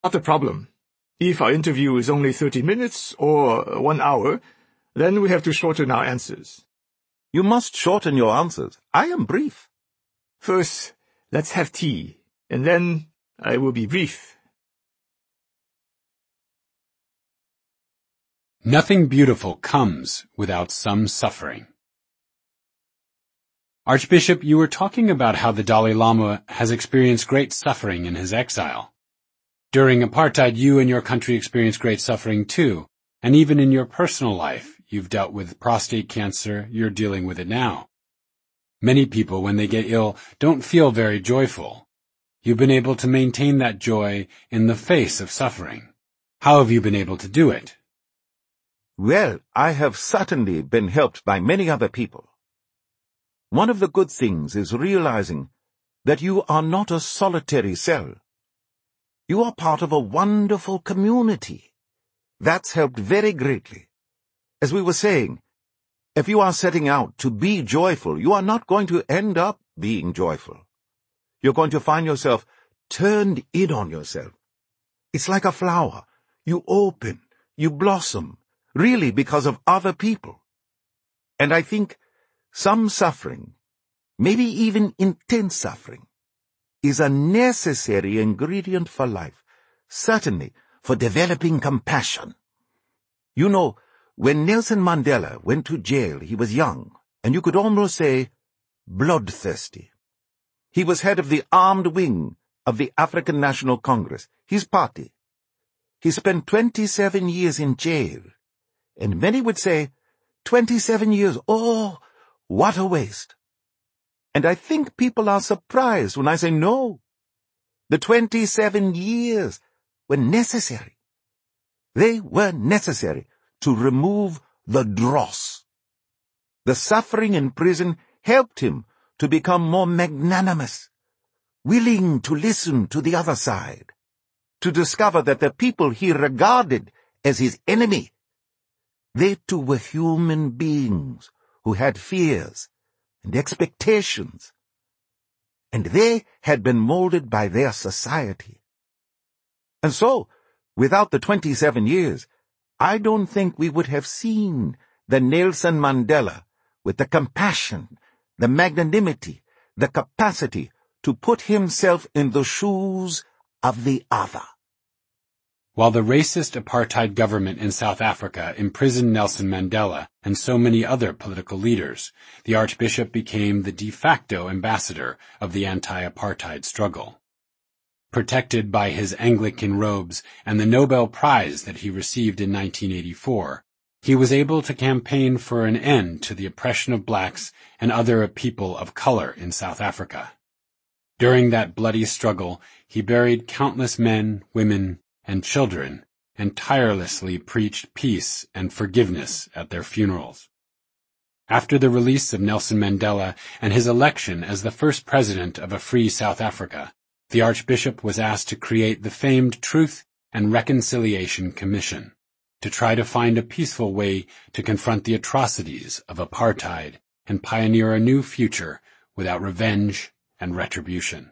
Not a problem. If our interview is only 30 minutes or 1 hour, then we have to shorten our answers. You must shorten your answers. I am brief. First, let's have tea, and then I will be brief. Nothing beautiful comes without some suffering. Archbishop, you were talking about how the Dalai Lama has experienced great suffering in his exile. During apartheid, you and your country experienced great suffering too, and even in your personal life, you've dealt with prostate cancer, you're dealing with it now. Many people, when they get ill, don't feel very joyful. You've been able to maintain that joy in the face of suffering. How have you been able to do it? Well, I have certainly been helped by many other people. One of the good things is realizing that you are not a solitary cell. You are part of a wonderful community. That's helped very greatly. As we were saying, if you are setting out to be joyful, you are not going to end up being joyful. You're going to find yourself turned in on yourself. It's like a flower. You open, you blossom, really because of other people. And I think some suffering, maybe even intense suffering, is a necessary ingredient for life, certainly for developing compassion. You know, when Nelson Mandela went to jail, he was young, and you could almost say bloodthirsty. He was head of the armed wing of the African National Congress, his party. He spent 27 years in jail, and many would say, 27 years, oh, what a waste. And I think people are surprised when I say no. The 27 years were necessary. They were necessary to remove the dross. The suffering in prison helped him to become more magnanimous, willing to listen to the other side, to discover that the people he regarded as his enemy, they too were human beings who had fears and expectations, and they had been molded by their society. And so, without the 27 years, I don't think we would have seen the Nelson Mandela with the compassion, the magnanimity, the capacity to put himself in the shoes of the other. While the racist apartheid government in South Africa imprisoned Nelson Mandela and so many other political leaders, the Archbishop became the de facto ambassador of the anti-apartheid struggle. Protected by his Anglican robes and the Nobel Prize that he received in 1984, he was able to campaign for an end to the oppression of blacks and other people of color in South Africa. During that bloody struggle, he buried countless men, women, and children, and tirelessly preached peace and forgiveness at their funerals. After the release of Nelson Mandela and his election as the first president of a free South Africa, the Archbishop was asked to create the famed Truth and Reconciliation Commission, to try to find a peaceful way to confront the atrocities of apartheid and pioneer a new future without revenge and retribution.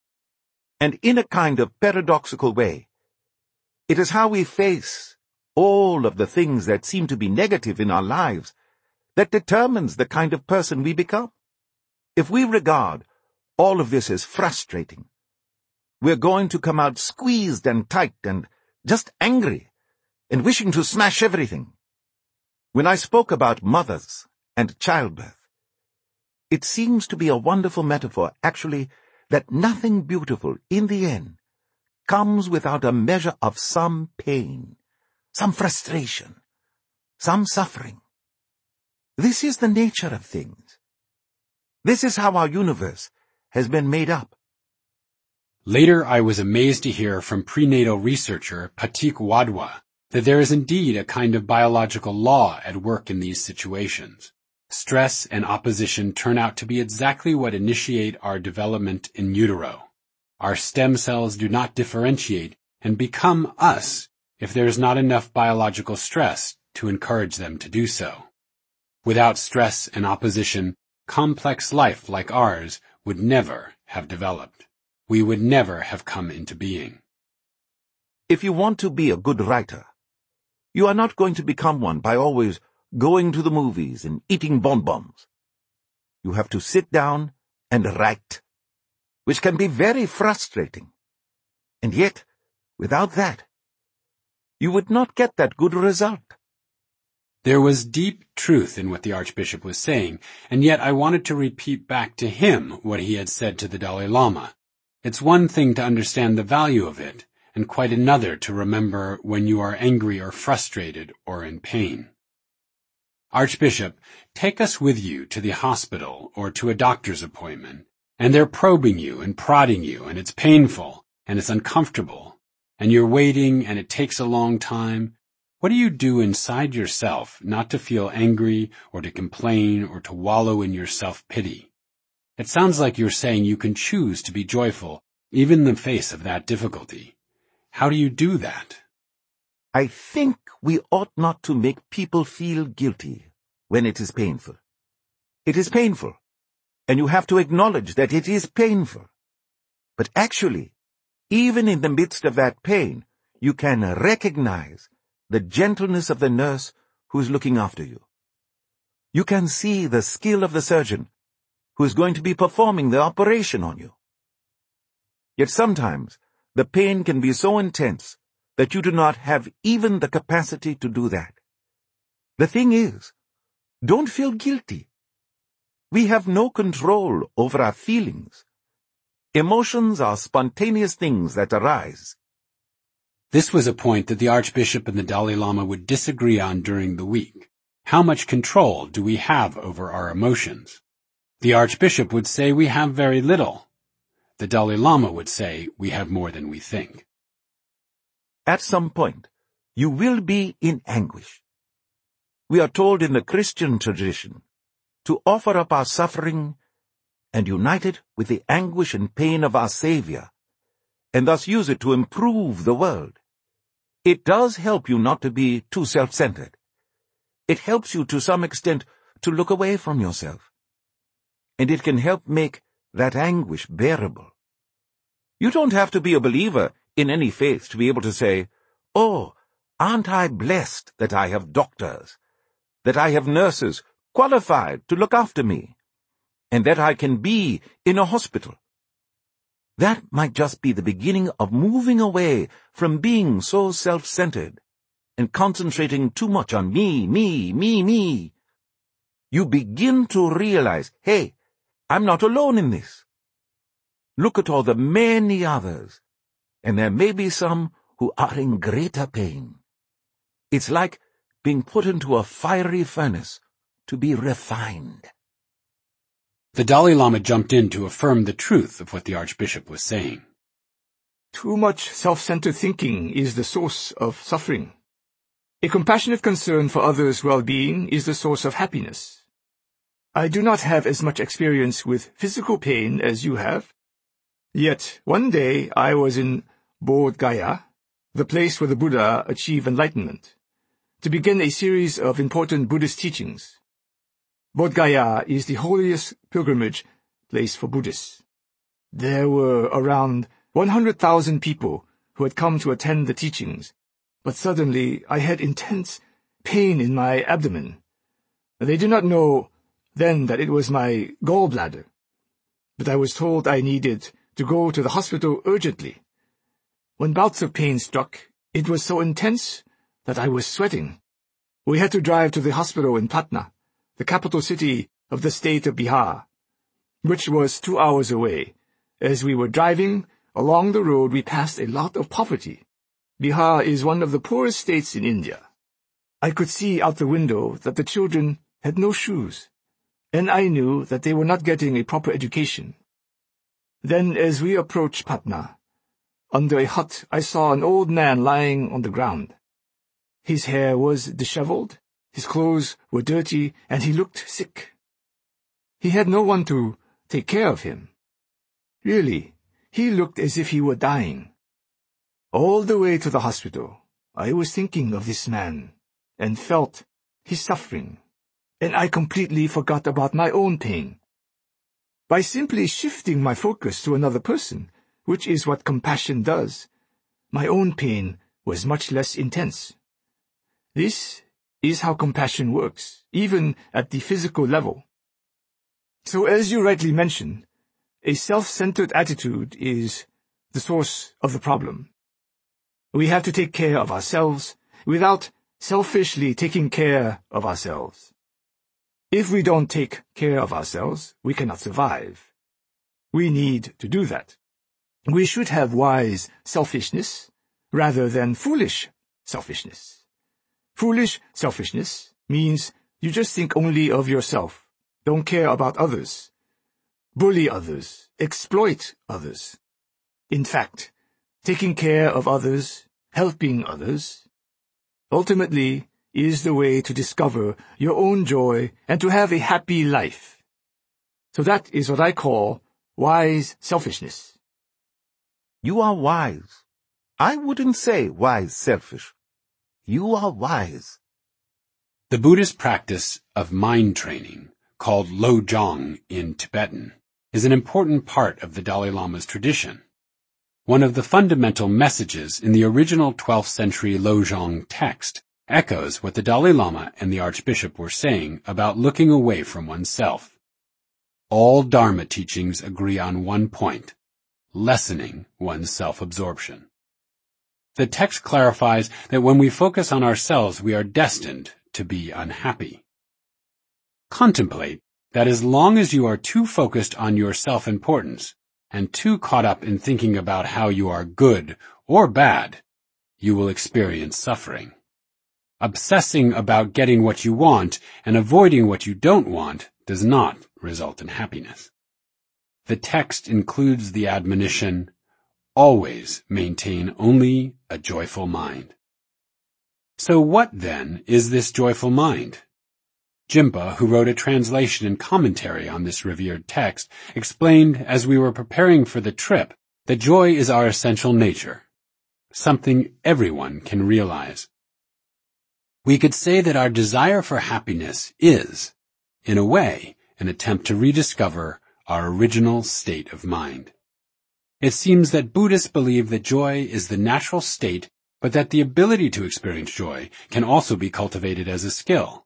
And in a kind of paradoxical way, it is how we face all of the things that seem to be negative in our lives that determines the kind of person we become. If we regard all of this as frustrating, we're going to come out squeezed and tight and just angry and wishing to smash everything. When I spoke about mothers and childbirth, it seems to be a wonderful metaphor, actually, that nothing beautiful, in the end, comes without a measure of some pain, some frustration, some suffering. This is the nature of things. This is how our universe has been made up. Later, I was amazed to hear from prenatal researcher Patik Wadhwa that there is indeed a kind of biological law at work in these situations. Stress and opposition turn out to be exactly what initiate our development in utero. Our stem cells do not differentiate and become us if there is not enough biological stress to encourage them to do so. Without stress and opposition, complex life like ours would never have developed. We would never have come into being. If you want to be a good writer, you are not going to become one by always going to the movies and eating bonbons. You have to sit down and write, which can be very frustrating. And yet, without that, you would not get that good result. There was deep truth in what the Archbishop was saying, and yet I wanted to repeat back to him what he had said to the Dalai Lama. It's one thing to understand the value of it, and quite another to remember when you are angry or frustrated or in pain. Archbishop, take us with you to the hospital or to a doctor's appointment, and they're probing you and prodding you, and it's painful, and it's uncomfortable, and you're waiting, and it takes a long time. What do you do inside yourself not to feel angry or to complain or to wallow in your self-pity? It sounds like you're saying you can choose to be joyful even in the face of that difficulty. How do you do that? I think we ought not to make people feel guilty when it is painful. It is painful, and you have to acknowledge that it is painful. But actually, even in the midst of that pain, you can recognize the gentleness of the nurse who is looking after you. You can see the skill of the surgeon who is going to be performing the operation on you. Yet sometimes the pain can be so intense that you do not have even the capacity to do that. The thing is, don't feel guilty. We have no control over our feelings. Emotions are spontaneous things that arise. This was a point that the Archbishop and the Dalai Lama would disagree on during the week. How much control do we have over our emotions? The Archbishop would say we have very little. The Dalai Lama would say we have more than we think. At some point, you will be in anguish. We are told in the Christian tradition to offer up our suffering and unite it with the anguish and pain of our Savior, and thus use it to improve the world. It does help you not to be too self-centered. It helps you to some extent to look away from yourself. And it can help make that anguish bearable. You don't have to be a believer in any faith to be able to say, "Oh, aren't I blessed that I have doctors, that I have nurses qualified to look after me, and that I can be in a hospital." That might just be the beginning of moving away from being so self-centered and concentrating too much on me. You begin to realize, hey, I'm not alone in this. Look at all the many others, and there may be some who are in greater pain. It's like being put into a fiery furnace to be refined. The Dalai Lama jumped in to affirm the truth of what the Archbishop was saying. Too much self-centered thinking is the source of suffering. A compassionate concern for others' well-being is the source of happiness. I do not have as much experience with physical pain as you have. Yet, one day I was in Bodh Gaya, the place where the Buddha achieved enlightenment, to begin a series of important Buddhist teachings. Bodh Gaya is the holiest pilgrimage place for Buddhists. There were around 100,000 people who had come to attend the teachings, but suddenly I had intense pain in my abdomen. They did not know then that it was my gallbladder, but I was told I needed to go to the hospital urgently. When bouts of pain struck, it was so intense that I was sweating. We had to drive to the hospital in Patna, the capital city of the state of Bihar, which was 2 hours away. As we were driving along the road, we passed a lot of poverty. Bihar is one of the poorest states in India. I could see out the window that the children had no shoes, and I knew that they were not getting a proper education. Then, as we approached Patna, under a hut I saw an old man lying on the ground. His hair was disheveled, his clothes were dirty, and he looked sick. He had no one to take care of him. Really, he looked as if he were dying. All the way to the hospital, I was thinking of this man, and felt his suffering, and I completely forgot about my own pain. By simply shifting my focus to another person, which is what compassion does, my own pain was much less intense. This is how compassion works, even at the physical level. So as you rightly mentioned, a self-centered attitude is the source of the problem. We have to take care of ourselves without selfishly taking care of ourselves. If we don't take care of ourselves, we cannot survive. We need to do that. We should have wise selfishness rather than foolish selfishness. Foolish selfishness means you just think only of yourself, don't care about others, bully others, exploit others. In fact, taking care of others, helping others, ultimately is the way to discover your own joy and to have a happy life. So that is what I call wise selfishness. You are wise. I wouldn't say wise selfish. You are wise. The Buddhist practice of mind training, called Lojong in Tibetan, is an important part of the Dalai Lama's tradition. One of the fundamental messages in the original 12th century Lojong text echoes what the Dalai Lama and the Archbishop were saying about looking away from oneself. All Dharma teachings agree on one point: lessening one's self-absorption. The text clarifies that when we focus on ourselves, we are destined to be unhappy. Contemplate that as long as you are too focused on your self-importance and too caught up in thinking about how you are good or bad, you will experience suffering. Obsessing about getting what you want and avoiding what you don't want does not result in happiness. The text includes the admonition, always maintain only a joyful mind. So what, then, is this joyful mind? Jimpa, who wrote a translation and commentary on this revered text, explained as we were preparing for the trip that joy is our essential nature, something everyone can realize. We could say that our desire for happiness is, in a way, an attempt to rediscover our original state of mind. It seems that Buddhists believe that joy is the natural state, but that the ability to experience joy can also be cultivated as a skill.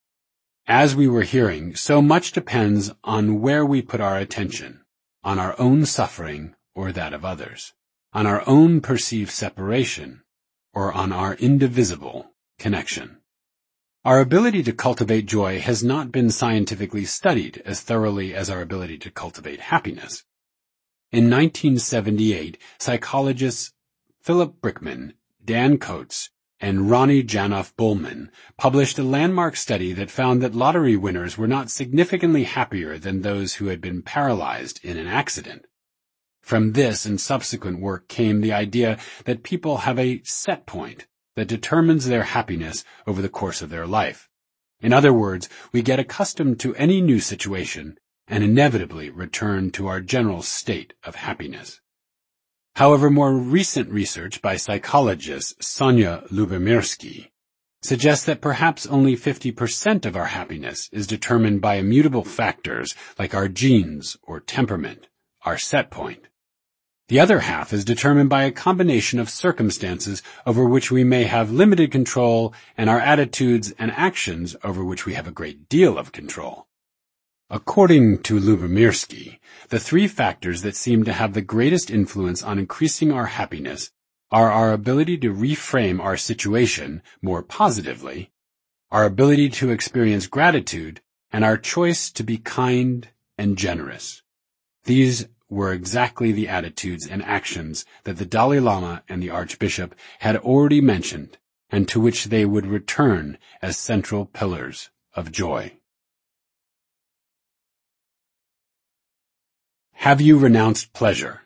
As we were hearing, so much depends on where we put our attention, on our own suffering or that of others, on our own perceived separation, or on our indivisible connection. Our ability to cultivate joy has not been scientifically studied as thoroughly as our ability to cultivate happiness. In 1978, psychologists Philip Brickman, Dan Coates, and Ronnie Janoff-Bullman published a landmark study that found that lottery winners were not significantly happier than those who had been paralyzed in an accident. From this and subsequent work came the idea that people have a set point that determines their happiness over the course of their life. In other words, we get accustomed to any new situation and inevitably return to our general state of happiness. However, more recent research by psychologist Sonia Lubomirsky suggests that perhaps only 50% of our happiness is determined by immutable factors like our genes or temperament, our set point. The other half is determined by a combination of circumstances over which we may have limited control and our attitudes and actions over which we have a great deal of control. According to Lubomirsky, the three factors that seem to have the greatest influence on increasing our happiness are our ability to reframe our situation more positively, our ability to experience gratitude, and our choice to be kind and generous. These were exactly the attitudes and actions that the Dalai Lama and the Archbishop had already mentioned, and to which they would return as central pillars of joy. Have you renounced pleasure?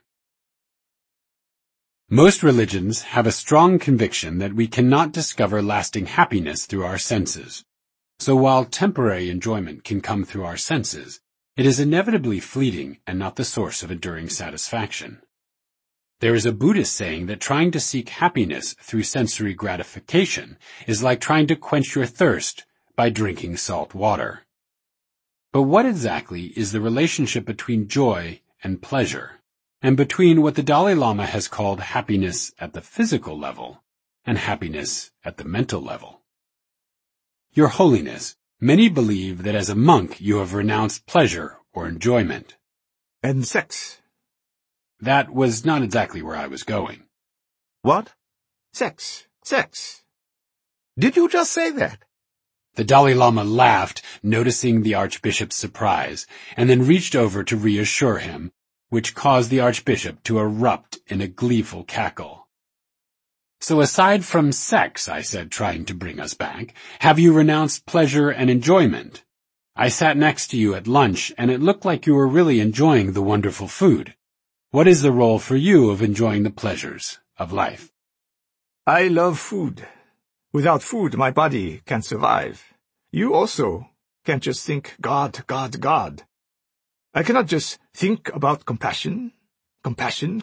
Most religions have a strong conviction that we cannot discover lasting happiness through our senses. So while temporary enjoyment can come through our senses, it is inevitably fleeting and not the source of enduring satisfaction. There is a Buddhist saying that trying to seek happiness through sensory gratification is like trying to quench your thirst by drinking salt water. But what exactly is the relationship between joy and pleasure? and between what the Dalai Lama has called happiness at the physical level and happiness at the mental level. Your Holiness, many believe that as a monk you have renounced pleasure or enjoyment. And sex. That was not exactly where I was going. What? Sex. Sex. Did you just say that? The Dalai Lama laughed, noticing the Archbishop's surprise, and then reached over to reassure him, which caused the Archbishop to erupt in a gleeful cackle. So aside from sex, I said, trying to bring us back, have you renounced pleasure and enjoyment? I sat next to you at lunch, and it looked like you were really enjoying the wonderful food. What is the role for you of enjoying the pleasures of life? I love food. Without food, my body can't survive. You also can't just think God, God, God. I cannot just think about compassion. Compassion.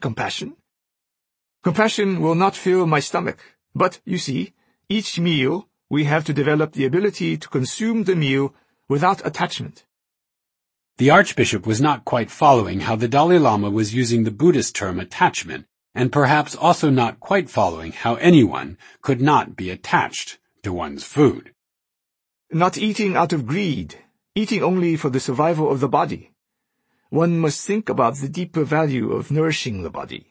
Compassion will not fill my stomach, but, you see, each meal we have to develop the ability to consume the meal without attachment. The Archbishop was not quite following how the Dalai Lama was using the Buddhist term attachment, and perhaps also not quite following how anyone could not be attached to one's food. Not eating out of greed, eating only for the survival of the body. One must think about the deeper value of nourishing the body.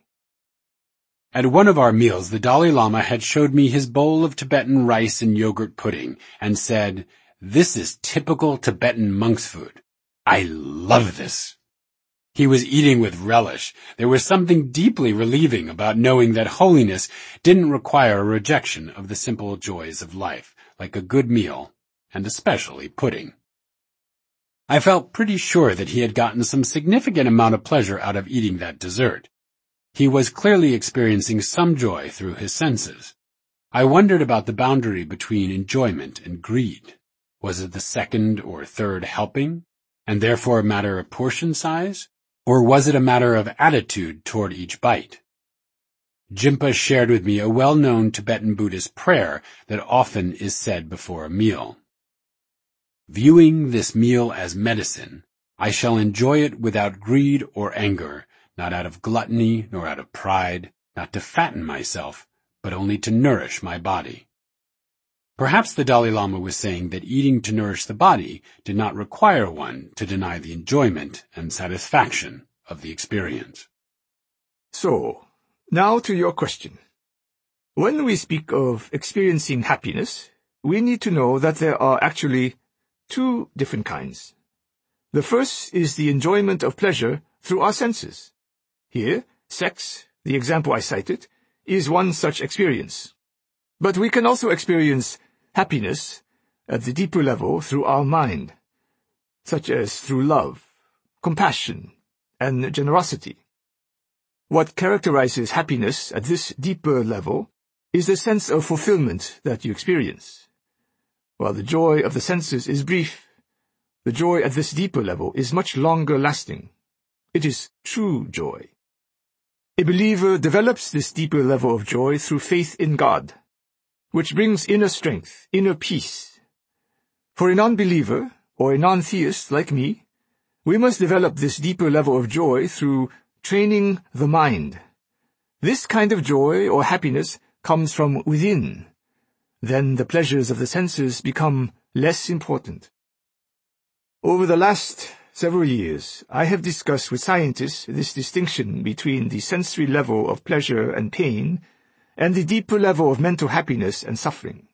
At one of our meals, the Dalai Lama had showed me his bowl of Tibetan rice and yogurt pudding and said, "This is typical Tibetan monk's food. I love this." He was eating with relish. There was something deeply relieving about knowing that holiness didn't require a rejection of the simple joys of life, like a good meal, and especially pudding. I felt pretty sure that he had gotten some significant amount of pleasure out of eating that dessert. He was clearly experiencing some joy through his senses. I wondered about the boundary between enjoyment and greed. Was it the second or third helping, and therefore a matter of portion size? Or was it a matter of attitude toward each bite? Jimpa shared with me a well-known Tibetan Buddhist prayer that often is said before a meal. Viewing this meal as medicine, I shall enjoy it without greed or anger, not out of gluttony nor out of pride, not to fatten myself, but only to nourish my body. Perhaps the Dalai Lama was saying that eating to nourish the body did not require one to deny the enjoyment and satisfaction of the experience. So, now to your question. When we speak of experiencing happiness, we need to know that there are actually two different kinds. The first is the enjoyment of pleasure through our senses. Here, sex, the example I cited, is one such experience. But we can also experience happiness at the deeper level through our mind, such as through love, compassion, and generosity. What characterizes happiness at this deeper level is the sense of fulfillment that you experience. While the joy of the senses is brief, the joy at this deeper level is much longer lasting. It is true joy. A believer develops this deeper level of joy through faith in God, which brings inner strength, inner peace. For a non-believer, or a non-theist like me, we must develop this deeper level of joy through training the mind. This kind of joy or happiness comes from within. Then the pleasures of the senses become less important. Over the last several years, I have discussed with scientists this distinction between the sensory level of pleasure and pain and the deeper level of mental happiness and suffering.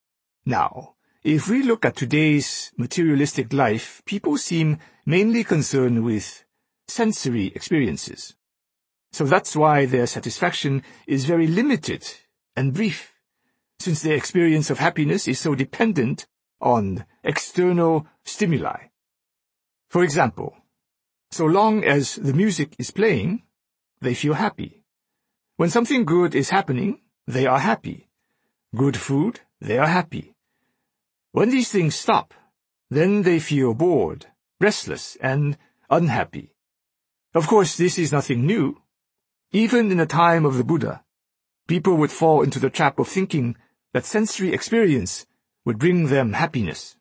Now, if we look at today's materialistic life, people seem mainly concerned with sensory experiences. So that's why their satisfaction is very limited and brief, since their experience of happiness is so dependent on external stimuli. For example, so long as the music is playing, they feel happy. When something good is happening, they are happy. Good food, they are happy. When these things stop, then they feel bored, restless, and unhappy. Of course, this is nothing new. Even in the time of the Buddha, people would fall into the trap of thinking that sensory experience would bring them happiness.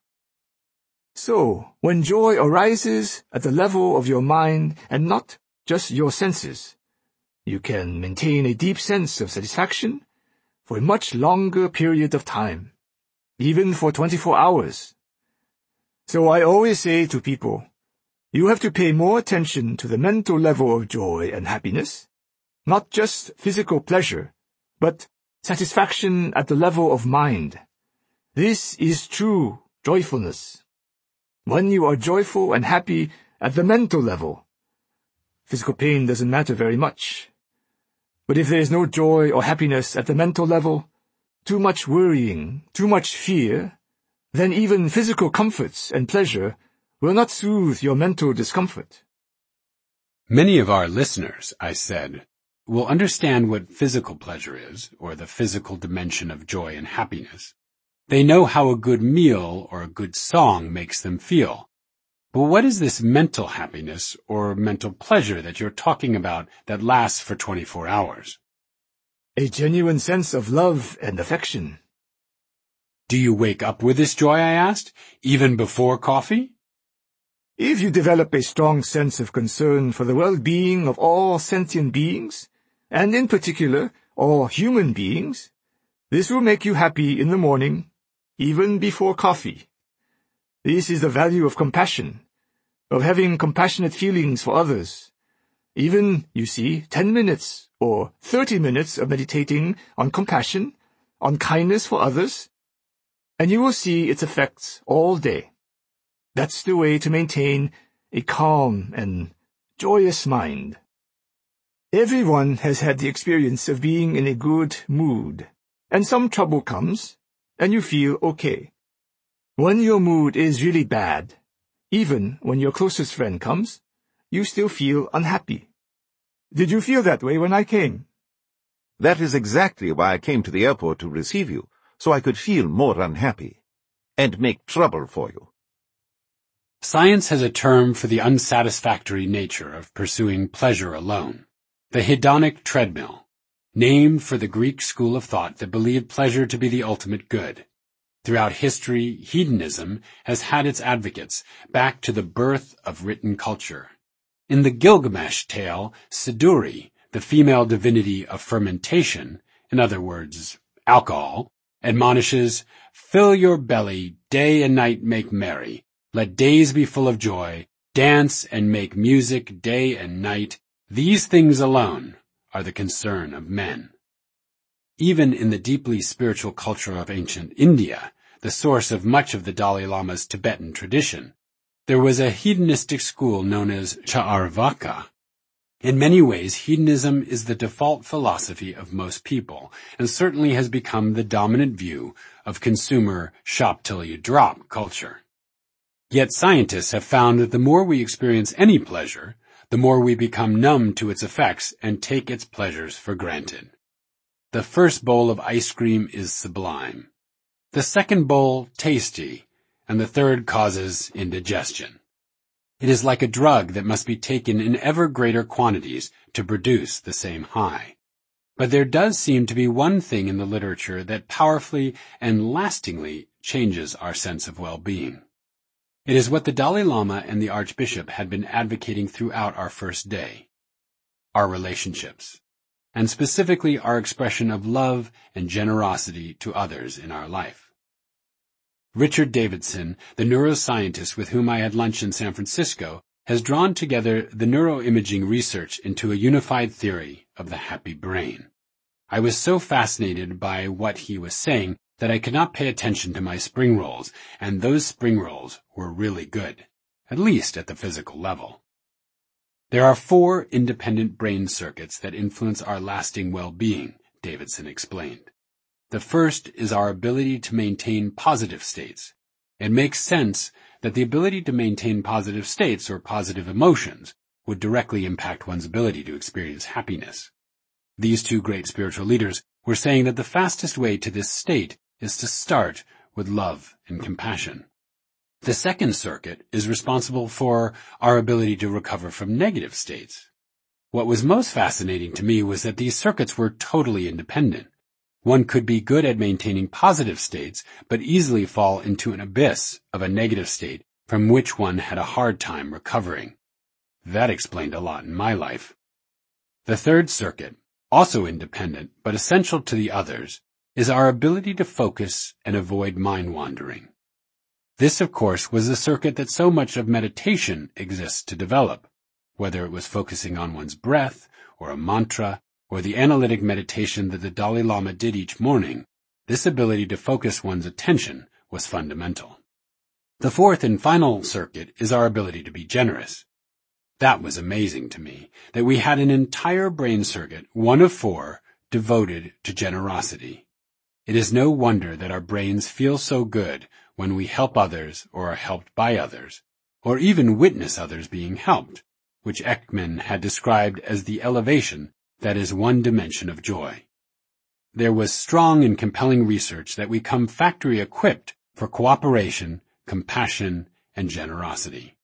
So, when joy arises at the level of your mind and not just your senses, You can maintain a deep sense of satisfaction for a much longer period of time, even for 24 hours. So I always say to people, you have to pay more attention to the mental level of joy and happiness, not just physical pleasure, but satisfaction at the level of mind. This is true joyfulness. When you are joyful and happy at the mental level, physical pain doesn't matter very much. But if there is no joy or happiness at the mental level, too much worrying, too much fear, then even physical comforts and pleasure will not soothe your mental discomfort. Many of our listeners, I said, will understand what physical pleasure is, or the physical dimension of joy and happiness. They know how a good meal or a good song makes them feel. But what is this mental happiness or mental pleasure that you're talking about that lasts for 24 hours? A genuine sense of love and affection. Do you wake up with this joy, I asked, even before coffee? If you develop a strong sense of concern for the well-being of all sentient beings, and in particular, all human beings, this will make you happy in the morning, even before coffee. This is the value of compassion, of having compassionate feelings for others. Even, 10 minutes or 30 minutes of meditating on compassion, on kindness for others, and you will see its effects all day. That's the way to maintain a calm and joyous mind. Everyone has had the experience of being in a good mood, and some trouble comes, and you feel okay. When your mood is really bad, even when your closest friend comes, you still feel unhappy. Did you feel that way when I came? That is exactly why I came to the airport to receive you, so I could feel more unhappy and make trouble for you. Science has a term for the unsatisfactory nature of pursuing pleasure alone, the hedonic treadmill, named for the Greek school of thought that believed pleasure to be the ultimate good. Throughout history, hedonism has had its advocates back to the birth of written culture. In the Gilgamesh tale, Siduri, the female divinity of fermentation, in other words, alcohol, admonishes, "Fill your belly, day and night make merry. Let days be full of joy. Dance and make music day and night. These things alone are the concern of men." Even in the deeply spiritual culture of ancient India, the source of much of the Dalai Lama's Tibetan tradition, there was a hedonistic school known as Charvaka. In many ways, hedonism is the default philosophy of most people, and certainly has become the dominant view of consumer shop-till-you-drop culture. Yet scientists have found that the more we experience any pleasure, the more we become numb to its effects and take its pleasures for granted. The first bowl of ice cream is sublime. The second bowl, tasty. And the third causes indigestion. It is like a drug that must be taken in ever greater quantities to produce the same high. But there does seem to be one thing in the literature that powerfully and lastingly changes our sense of well-being. It is what the Dalai Lama and the Archbishop had been advocating throughout our first day: our relationships, and specifically our expression of love and generosity to others in our life. Richard Davidson, the neuroscientist with whom I had lunch in San Francisco, has drawn together the neuroimaging research into a unified theory of the happy brain. I was so fascinated by what he was saying that I could not pay attention to my spring rolls, and those spring rolls were really good, at least at the physical level. There are 4 independent brain circuits that influence our lasting well-being, Davidson explained. The first is our ability to maintain positive states. It makes sense that the ability to maintain positive states or positive emotions would directly impact one's ability to experience happiness. These 2 great spiritual leaders were saying that the fastest way to this state is to start with love and compassion. The second circuit is responsible for our ability to recover from negative states. What was most fascinating to me was that these circuits were totally independent. One could be good at maintaining positive states, but easily fall into an abyss of a negative state from which one had a hard time recovering. That explained a lot in my life. The third circuit, also independent but essential to the others, is our ability to focus and avoid mind-wandering. This, of course, was the circuit that so much of meditation exists to develop, whether it was focusing on one's breath, or a mantra, or the analytic meditation that the Dalai Lama did each morning. This ability to focus one's attention was fundamental. The fourth and final circuit is our ability to be generous. That was amazing to me, that we had an entire brain circuit, one of 4, devoted to generosity. It is no wonder that our brains feel so good when we help others or are helped by others, or even witness others being helped, which Ekman had described as the elevation that is one dimension of joy. There was strong and compelling research that we come factory-equipped for cooperation, compassion, and generosity.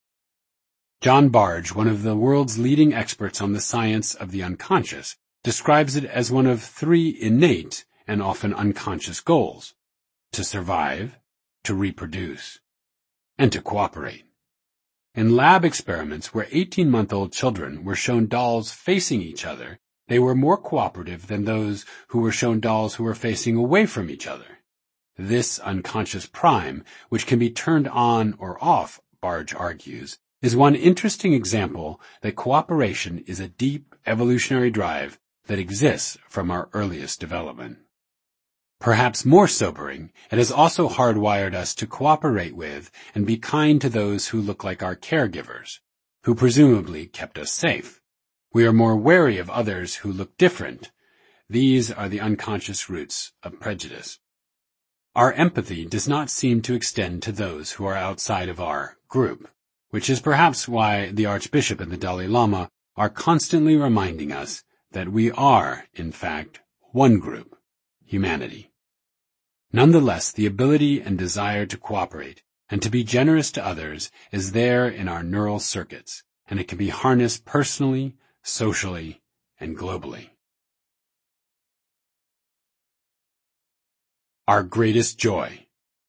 John Bargh, one of the world's leading experts on the science of the unconscious, describes it as one of 3 innate and often unconscious goals: to survive, to reproduce, and to cooperate. In lab experiments where 18-month-old children were shown dolls facing each other, they were more cooperative than those who were shown dolls who were facing away from each other. This unconscious prime, which can be turned on or off, Bargh argues, is one interesting example that cooperation is a deep evolutionary drive that exists from our earliest development. Perhaps more sobering, it has also hardwired us to cooperate with and be kind to those who look like our caregivers, who presumably kept us safe. We are more wary of others who look different. These are the unconscious roots of prejudice. Our empathy does not seem to extend to those who are outside of our group, which is perhaps why the Archbishop and the Dalai Lama are constantly reminding us that we are, in fact, one group, humanity. Nonetheless, the ability and desire to cooperate and to be generous to others is there in our neural circuits, and it can be harnessed personally, socially, and globally. Our greatest joy.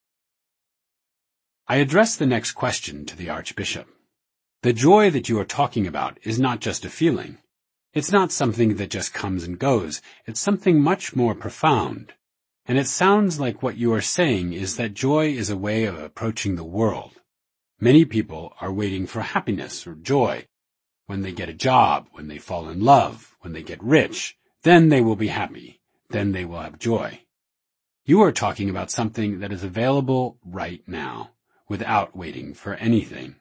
I address the next question to the Archbishop. The joy that you are talking about is not just a feeling. It's not something that just comes and goes. It's something much more profound. And it sounds like what you are saying is that joy is a way of approaching the world. Many people are waiting for happiness or joy. When they get a job, when they fall in love, when they get rich, then they will be happy. Then they will have joy. You are talking about something that is available right now, without waiting for anything.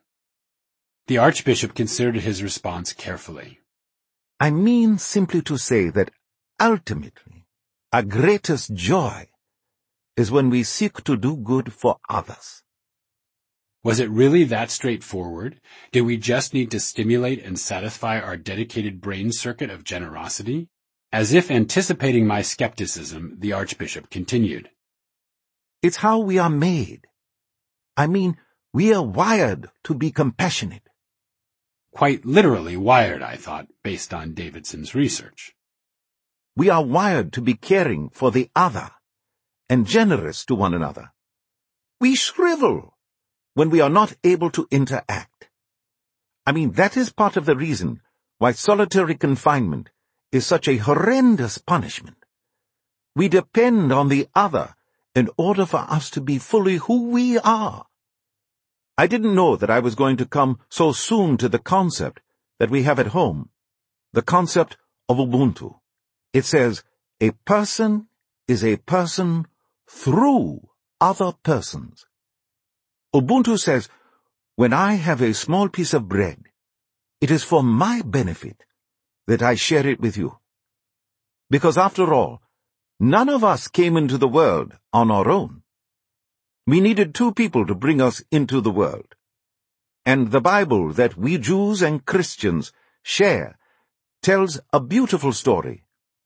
The Archbishop considered his response carefully. I mean simply to say that ultimately, our greatest joy is when we seek to do good for others. Was it really that straightforward? Did we just need to stimulate and satisfy our dedicated brain circuit of generosity? As if anticipating my skepticism, the Archbishop continued. It's how we are made. I mean, we are wired to be compassionate. Quite literally wired, I thought, based on Davidson's research. We are wired to be caring for the other and generous to one another. We shrivel when we are not able to interact. I mean, that is part of the reason why solitary confinement is such a horrendous punishment. We depend on the other in order for us to be fully who we are. I didn't know that I was going to come so soon to the concept that we have at home, the concept of Ubuntu. It says, a person is a person through other persons. Ubuntu says, when I have a small piece of bread, it is for my benefit that I share it with you. Because after all, none of us came into the world on our own. We needed 2 people to bring us into the world. And the Bible that we Jews and Christians share tells a beautiful story.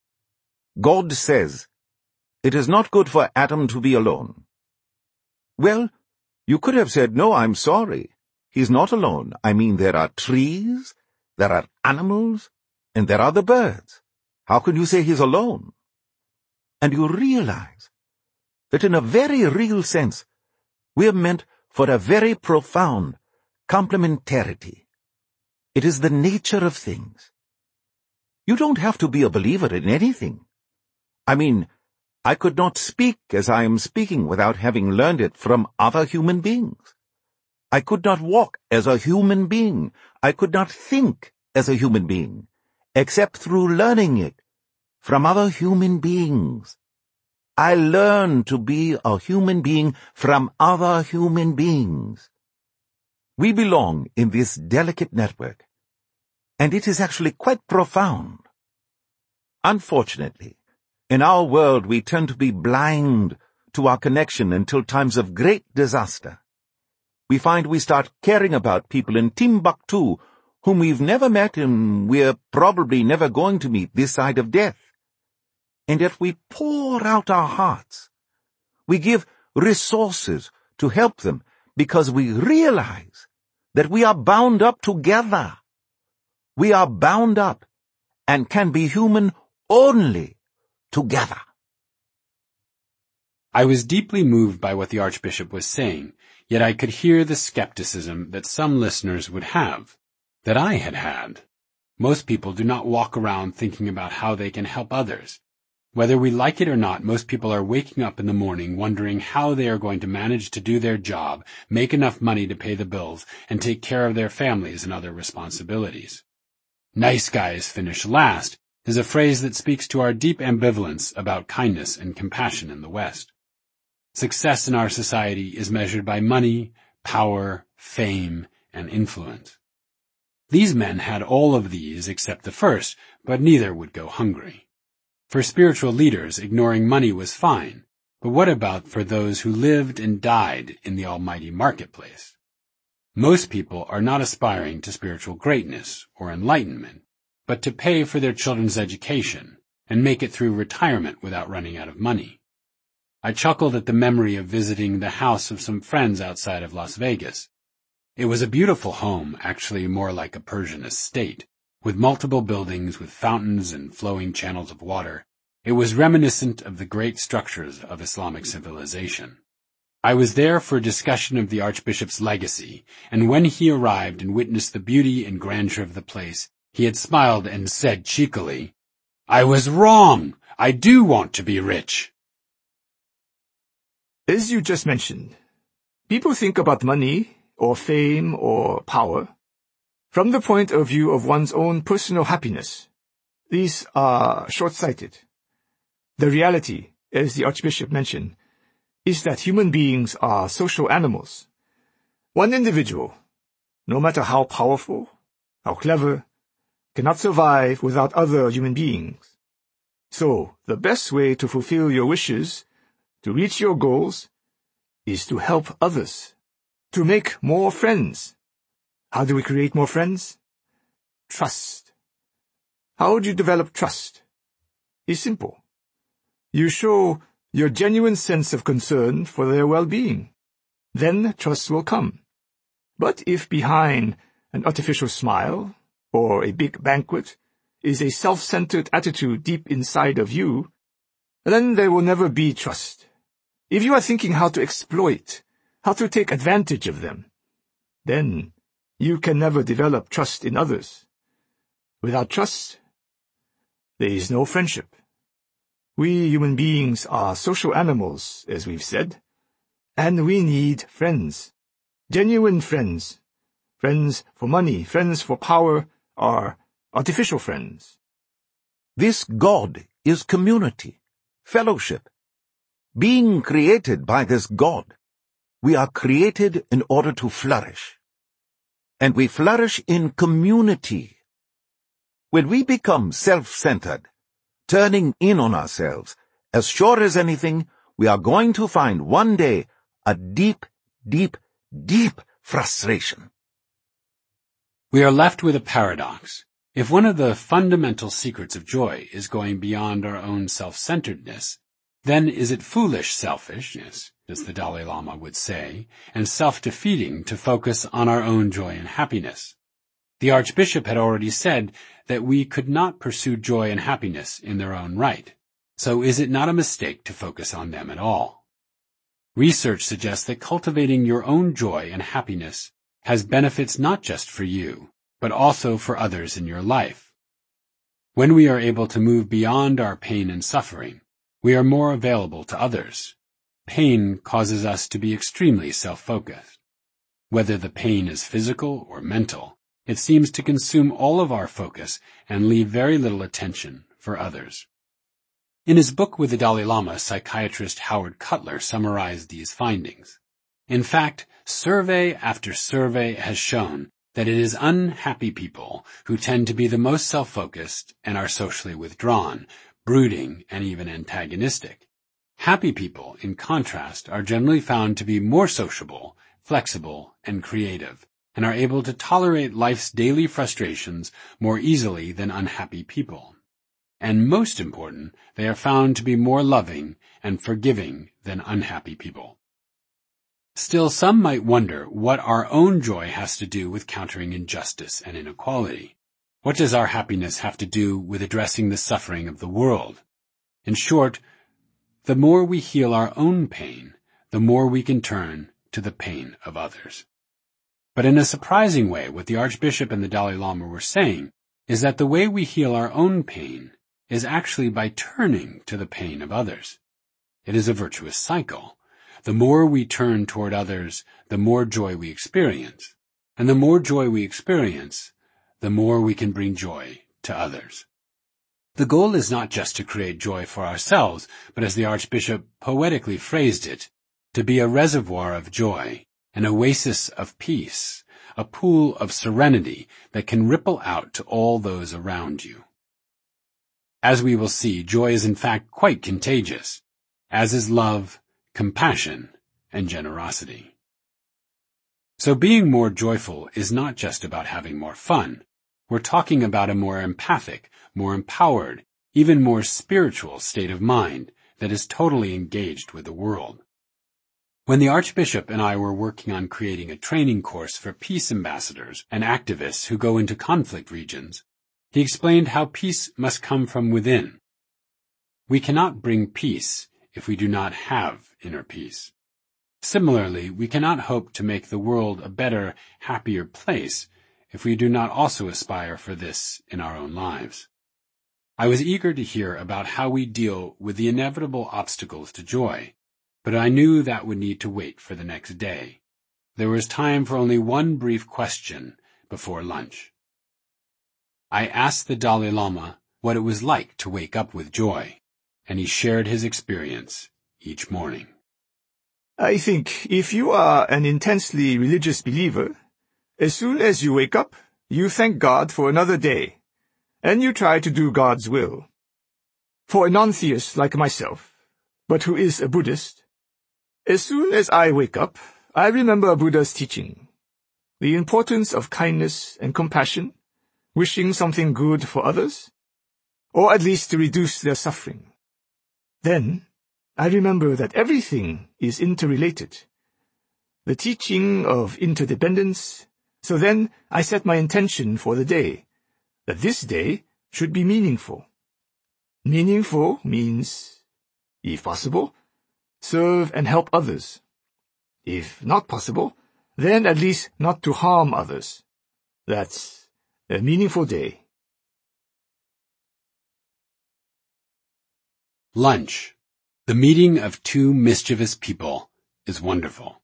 God says, it is not good for Adam to be alone. Well, you could have said, no, I'm sorry. He's not alone. I mean, there are trees, there are animals, and there are the birds. How can you say he's alone? And you realize that in a very real sense, we are meant for a very profound complementarity. It is the nature of things. You don't have to be a believer in anything. I mean, I could not speak as I am speaking without having learned it from other human beings. I could not walk as a human being. I could not think as a human being, except through learning it from other human beings. I learned to be a human being from other human beings. We belong in this delicate network, and it is actually quite profound. Unfortunately, in our world we tend to be blind to our connection until times of great disaster. We find we start caring about people in Timbuktu whom we've never met and we're probably never going to meet this side of death. And yet we pour out our hearts. We give resources to help them because we realize that we are bound up together. We are bound up and can be human only together. I was deeply moved by what the Archbishop was saying, yet I could hear the skepticism that some listeners would have, that I had had. Most people do not walk around thinking about how they can help others. Whether we like it or not, most people are waking up in the morning wondering how they are going to manage to do their job, make enough money to pay the bills, and take care of their families and other responsibilities. Nice guys finish last is a phrase that speaks to our deep ambivalence about kindness and compassion in the West. Success in our society is measured by money, power, fame, and influence. These men had all of these except the first, but neither would go hungry. For spiritual leaders, ignoring money was fine, but what about for those who lived and died in the almighty marketplace? Most people are not aspiring to spiritual greatness or enlightenment, but to pay for their children's education and make it through retirement without running out of money. I chuckled at the memory of visiting the house of some friends outside of Las Vegas. It was a beautiful home, actually more like a Persian estate, with multiple buildings with fountains and flowing channels of water. It was reminiscent of the great structures of Islamic civilization. I was there for a discussion of the Archbishop's legacy, and when he arrived and witnessed the beauty and grandeur of the place, he had smiled and said cheekily, "I was wrong. I do want to be rich." As you just mentioned, people think about money or fame or power from the point of view of one's own personal happiness. These are short-sighted. The reality, as the Archbishop mentioned, is that human beings are social animals. One individual, no matter how powerful, how clever, cannot survive without other human beings. So, the best way to fulfill your wishes, to reach your goals, is to help others, to make more friends. How do we create more friends? Trust. How do you develop trust? It's simple. You show your genuine sense of concern for their well-being. Then trust will come. But if behind an artificial smile or a big banquet is a self-centered attitude deep inside of you, then there will never be trust. If you are thinking how to exploit, how to take advantage of them, then you can never develop trust in others. Without trust, there is no friendship. We human beings are social animals, as we've said, and we need friends. Genuine friends. Friends for money, friends for power are artificial friends. This God is community, fellowship. Being created by this God, we are created in order to flourish. And we flourish in community. When we become self-centered, turning in on ourselves, as sure as anything, we are going to find one day a deep, deep, deep frustration. We are left with a paradox. If one of the fundamental secrets of joy is going beyond our own self-centeredness, then is it foolish selfishness, as the Dalai Lama would say, and self-defeating to focus on our own joy and happiness? The Archbishop had already said that we could not pursue joy and happiness in their own right. So is it not a mistake to focus on them at all? Research suggests that cultivating your own joy and happiness has benefits not just for you, but also for others in your life. When we are able to move beyond our pain and suffering, we are more available to others. Pain causes us to be extremely self-focused. Whether the pain is physical or mental, it seems to consume all of our focus and leave very little attention for others. In his book with the Dalai Lama, psychiatrist Howard Cutler summarized these findings. In fact, survey after survey has shown that it is unhappy people who tend to be the most self-focused and are socially withdrawn, brooding, and even antagonistic. Happy people, in contrast, are generally found to be more sociable, flexible, and creative, and are able to tolerate life's daily frustrations more easily than unhappy people. And most important, they are found to be more loving and forgiving than unhappy people. Still, some might wonder what our own joy has to do with countering injustice and inequality. What does our happiness have to do with addressing the suffering of the world? In short, the more we heal our own pain, the more we can turn to the pain of others. But in a surprising way, what the Archbishop and the Dalai Lama were saying is that the way we heal our own pain is actually by turning to the pain of others. It is a virtuous cycle. The more we turn toward others, the more joy we experience. And the more joy we experience, the more we can bring joy to others. The goal is not just to create joy for ourselves, but as the Archbishop poetically phrased it, to be a reservoir of joy, an oasis of peace, a pool of serenity that can ripple out to all those around you. As we will see, joy is in fact quite contagious, as is love, compassion, and generosity. So being more joyful is not just about having more fun. We're talking about a more empathic, more empowered, even more spiritual state of mind that is totally engaged with the world. When the Archbishop and I were working on creating a training course for peace ambassadors and activists who go into conflict regions, he explained how peace must come from within. We cannot bring peace if we do not have inner peace. Similarly, we cannot hope to make the world a better, happier place if we do not also aspire for this in our own lives. I was eager to hear about how we deal with the inevitable obstacles to joy, but I knew that would need to wait for the next day. There was time for only one brief question before lunch. I asked the Dalai Lama what it was like to wake up with joy, and he shared his experience each morning. I think if you are an intensely religious believer, as soon as you wake up, you thank God for another day, and you try to do God's will. For a non-theist like myself, but who is a Buddhist, as soon as I wake up, I remember Buddha's teaching, the importance of kindness and compassion, wishing something good for others, or at least to reduce their suffering. Then, I remember that everything is interrelated, the teaching of interdependence. So then I set my intention for the day, that this day should be meaningful. Meaningful means, if possible, serve and help others. If not possible, then at least not to harm others. That's a meaningful day. Lunch. The meeting of two mischievous people is wonderful.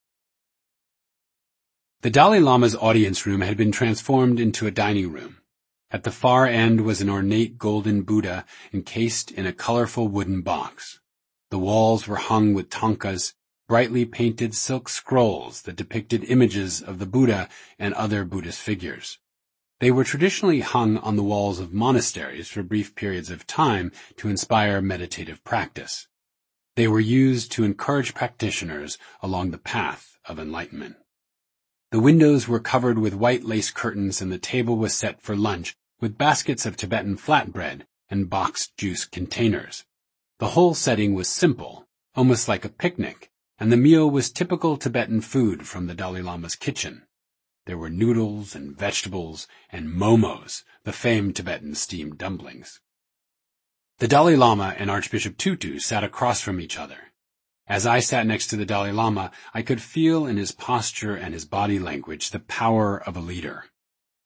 The Dalai Lama's audience room had been transformed into a dining room. At the far end was an ornate golden Buddha encased in a colorful wooden box. The walls were hung with thangkas, brightly painted silk scrolls that depicted images of the Buddha and other Buddhist figures. They were traditionally hung on the walls of monasteries for brief periods of time to inspire meditative practice. They were used to encourage practitioners along the path of enlightenment. The windows were covered with white lace curtains and the table was set for lunch with baskets of Tibetan flatbread and boxed juice containers. The whole setting was simple, almost like a picnic, and the meal was typical Tibetan food from the Dalai Lama's kitchen. There were noodles and vegetables and momos, the famed Tibetan steamed dumplings. The Dalai Lama and Archbishop Tutu sat across from each other. As I sat next to the Dalai Lama, I could feel in his posture and his body language the power of a leader.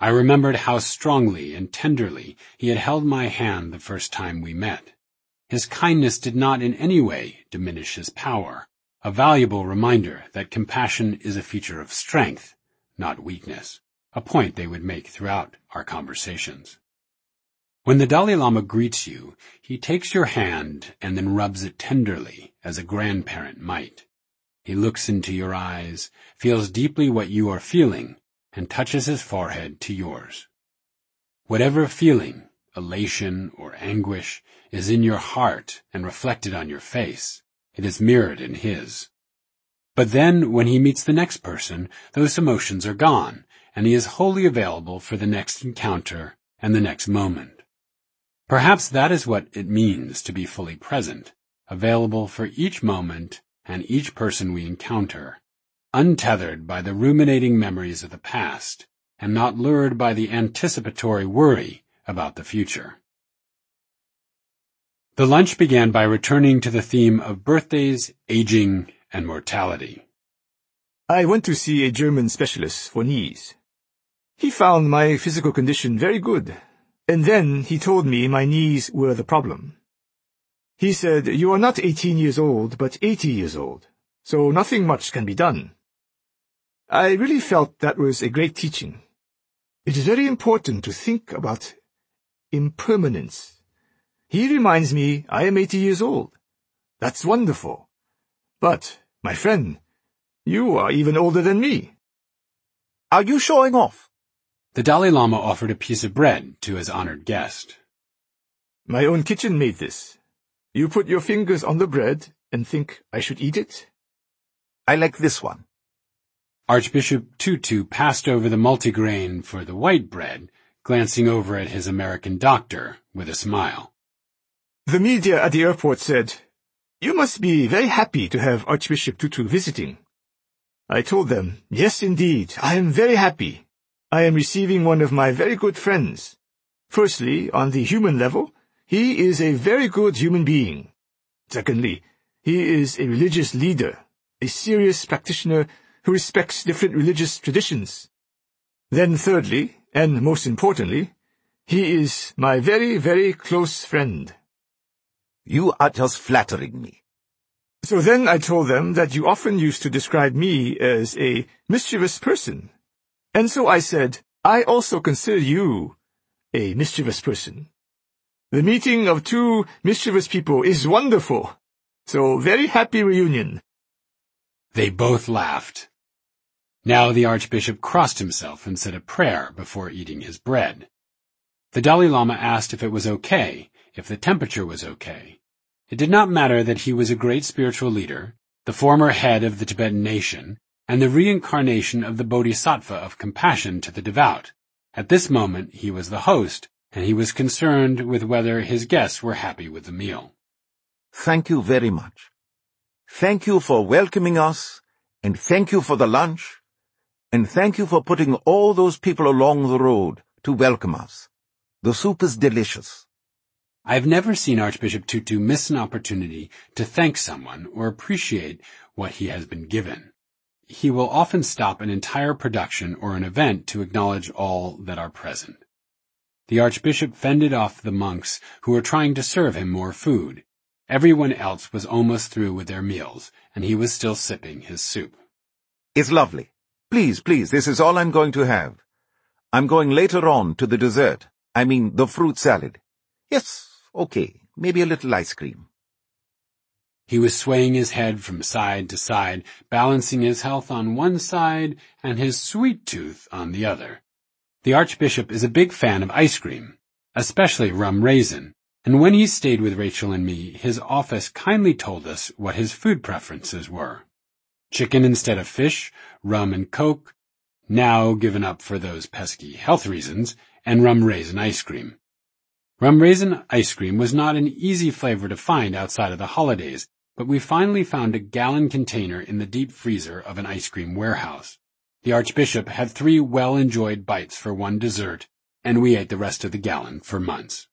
I remembered how strongly and tenderly he had held my hand the first time we met. His kindness did not in any way diminish his power, a valuable reminder that compassion is a feature of strength, not weakness, a point they would make throughout our conversations. When the Dalai Lama greets you, he takes your hand and then rubs it tenderly, as a grandparent might. He looks into your eyes, feels deeply what you are feeling, and touches his forehead to yours. Whatever feeling, elation or anguish, is in your heart and reflected on your face, it is mirrored in his. But then, when he meets the next person, those emotions are gone, and he is wholly available for the next encounter and the next moment. Perhaps that is what it means to be fully present, available for each moment and each person we encounter, untethered by the ruminating memories of the past, and not lured by the anticipatory worry about the future. The lunch began by returning to the theme of birthdays, aging, and mortality. I went to see a German specialist for knees. He found my physical condition very good, and then he told me my knees were the problem. He said, "You are not 18 years old, but 80 years old, so nothing much can be done." I really felt that was a great teaching. It is very important to think about impermanence. He reminds me I am 80 years old. That's wonderful. But, my friend, you are even older than me. Are you showing off? The Dalai Lama offered a piece of bread to his honored guest. My own kitchen made this. You put your fingers on the bread and think I should eat it? I like this one. Archbishop Tutu passed over the multigrain for the white bread, glancing over at his American doctor with a smile. The media at the airport said, "You must be very happy to have Archbishop Tutu visiting." I told them, "Yes, indeed, I am very happy. I am receiving one of my very good friends. Firstly, on the human level, he is a very good human being. Secondly, he is a religious leader, a serious practitioner who respects different religious traditions. Then thirdly, and most importantly, he is my very, very close friend." You are just flattering me. So then I told them that you often used to describe me as a mischievous person. And so I said, I also consider you a mischievous person. The meeting of two mischievous people is wonderful. So very happy reunion. They both laughed. Now the Archbishop crossed himself and said a prayer before eating his bread. The Dalai Lama asked if it was okay, if the temperature was okay. It did not matter that he was a great spiritual leader, the former head of the Tibetan nation, and the reincarnation of the Bodhisattva of compassion to the devout. At this moment he was the host, and he was concerned with whether his guests were happy with the meal. Thank you very much. Thank you for welcoming us, and thank you for the lunch, and thank you for putting all those people along the road to welcome us. The soup is delicious. I have never seen Archbishop Tutu miss an opportunity to thank someone or appreciate what he has been given. He will often stop an entire production or an event to acknowledge all that are present. The Archbishop fended off the monks who were trying to serve him more food. Everyone else was almost through with their meals, and he was still sipping his soup. It's lovely. Please, this is all I'm going to have. I'm going later on to the dessert. I mean, the fruit salad. Yes, okay, maybe a little ice cream. He was swaying his head from side to side, balancing his health on one side and his sweet tooth on the other. The Archbishop is a big fan of ice cream, especially rum raisin, and when he stayed with Rachel and me, his office kindly told us what his food preferences were. Chicken instead of fish, rum and Coke, now given up for those pesky health reasons, and rum raisin ice cream. Rum raisin ice cream was not an easy flavor to find outside of the holidays, but we finally found a gallon container in the deep freezer of an ice cream warehouse. The Archbishop had 3 well-enjoyed bites for one dessert, and we ate the rest of the gallon for months.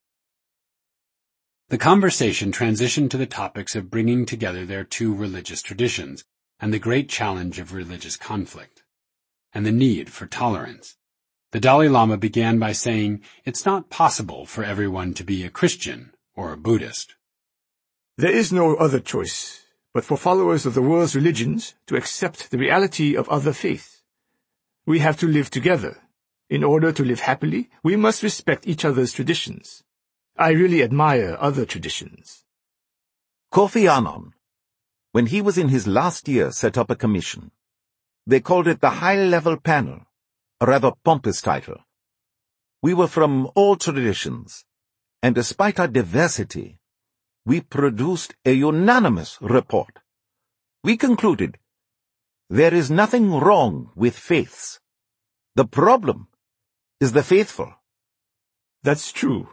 The conversation transitioned to the topics of bringing together their 2 religious traditions, and the great challenge of religious conflict, and the need for tolerance. The Dalai Lama began by saying it's not possible for everyone to be a Christian or a Buddhist. There is no other choice but for followers of the world's religions to accept the reality of other faiths. We have to live together. In order to live happily, we must respect each other's traditions. I really admire other traditions. Kofi Annan, when he was in his last year, set up a commission. They called it the High-Level Panel, a rather pompous title. We were from all traditions, and despite our diversity, we produced a unanimous report. We concluded, there is nothing wrong with faiths. The problem is the faithful. That's true.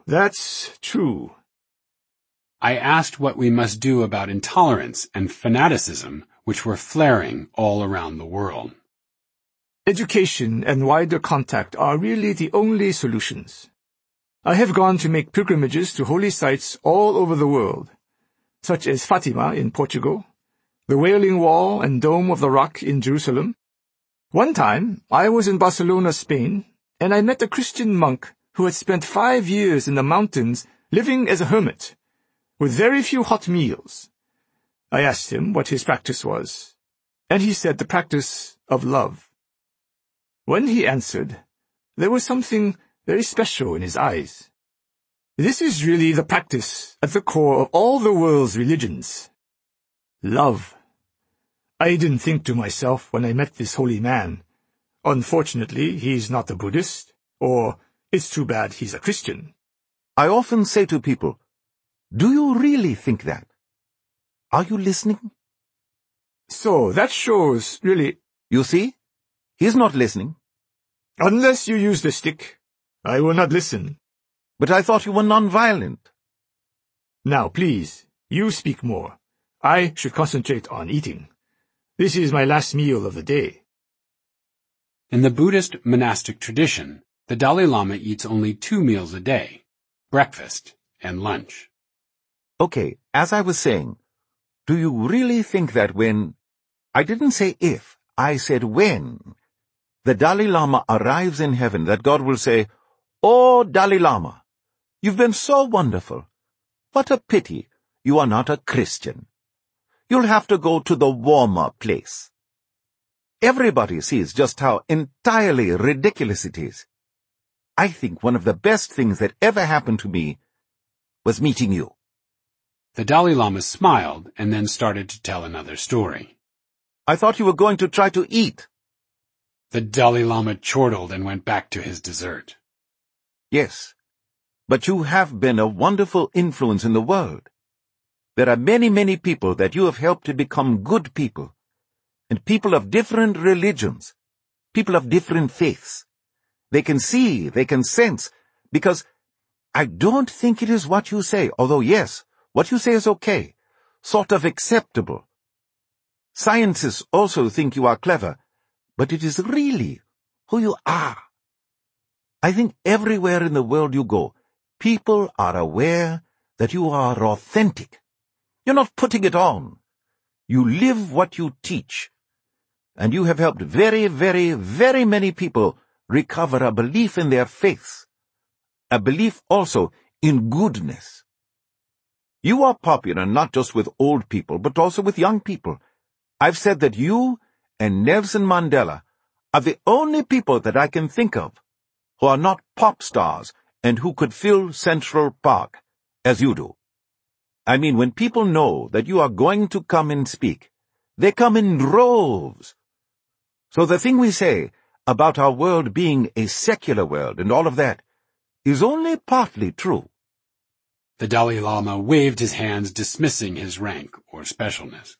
I asked what we must do about intolerance and fanaticism, which were flaring all around the world. Education and wider contact are really the only solutions. I have gone to make pilgrimages to holy sites all over the world, such as Fatima in Portugal, the Wailing Wall and Dome of the Rock in Jerusalem. One time, I was in Barcelona, Spain, and I met a Christian monk who had spent 5 years in the mountains living as a hermit, with very few hot meals. I asked him what his practice was, and he said the practice of love. When he answered, there was something very special in his eyes. This is really the practice at the core of all the world's religions. Love. I didn't think to myself when I met this holy man, unfortunately, he's not a Buddhist, or it's too bad he's a Christian. I often say to people, do you really think that? Are you listening? So that shows, really... You see? He's not listening. Unless you use the stick, I will not listen. But I thought you were non-violent. Now, please, you speak more. I should concentrate on eating. This is my last meal of the day. In the Buddhist monastic tradition, the Dalai Lama eats only 2 meals a day, breakfast and lunch. Okay, as I was saying, do you really think that when, I didn't say if, I said when, the Dalai Lama arrives in heaven, that God will say, "Oh, Dalai Lama, you've been so wonderful. What a pity you are not a Christian. You'll have to go to the warmer place." Everybody sees just how entirely ridiculous it is. I think one of the best things that ever happened to me was meeting you. The Dalai Lama smiled and then started to tell another story. I thought you were going to try to eat. The Dalai Lama chortled and went back to his dessert. Yes, but you have been a wonderful influence in the world. There are many, many people that you have helped to become good people, and people of different religions, people of different faiths. They can see, they can sense, because I don't think it is what you say, although yes, what you say is okay, sort of acceptable. Scientists also think you are clever, but it is really who you are. I think everywhere in the world you go, people are aware that you are authentic. You're not putting it on. You live what you teach. And you have helped very, very, very many people recover a belief in their faiths, a belief also in goodness. You are popular not just with old people, but also with young people. I've said that you and Nelson Mandela are the only people that I can think of who are not pop stars and who could fill Central Park, as you do. I mean, when people know that you are going to come and speak, they come in droves. So the thing we say about our world being a secular world and all of that is only partly true. The Dalai Lama waved his hands, dismissing his rank or specialness.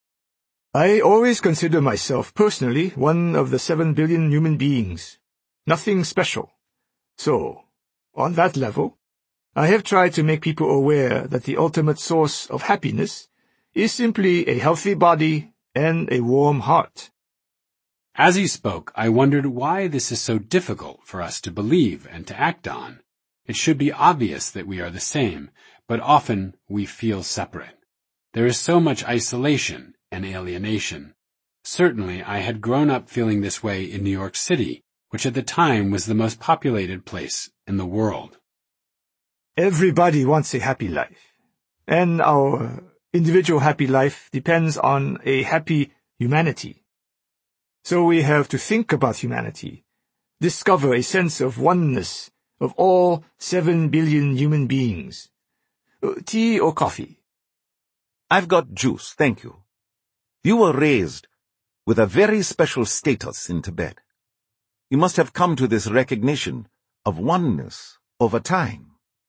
I always consider myself personally one of the 7 billion human beings. Nothing special. So, on that level, I have tried to make people aware that the ultimate source of happiness is simply a healthy body and a warm heart. As he spoke, I wondered why this is so difficult for us to believe and to act on. It should be obvious that we are the same, but often we feel separate. There is so much isolation and alienation. Certainly, I had grown up feeling this way in New York City, which at the time was the most populated place in the world. Everybody wants a happy life, and our individual happy life depends on a happy humanity. So we have to think about humanity, discover a sense of oneness of all 7 billion human beings. Tea or coffee? I've got juice, thank you. You were raised with a very special status in Tibet. You must have come to this recognition of oneness over time.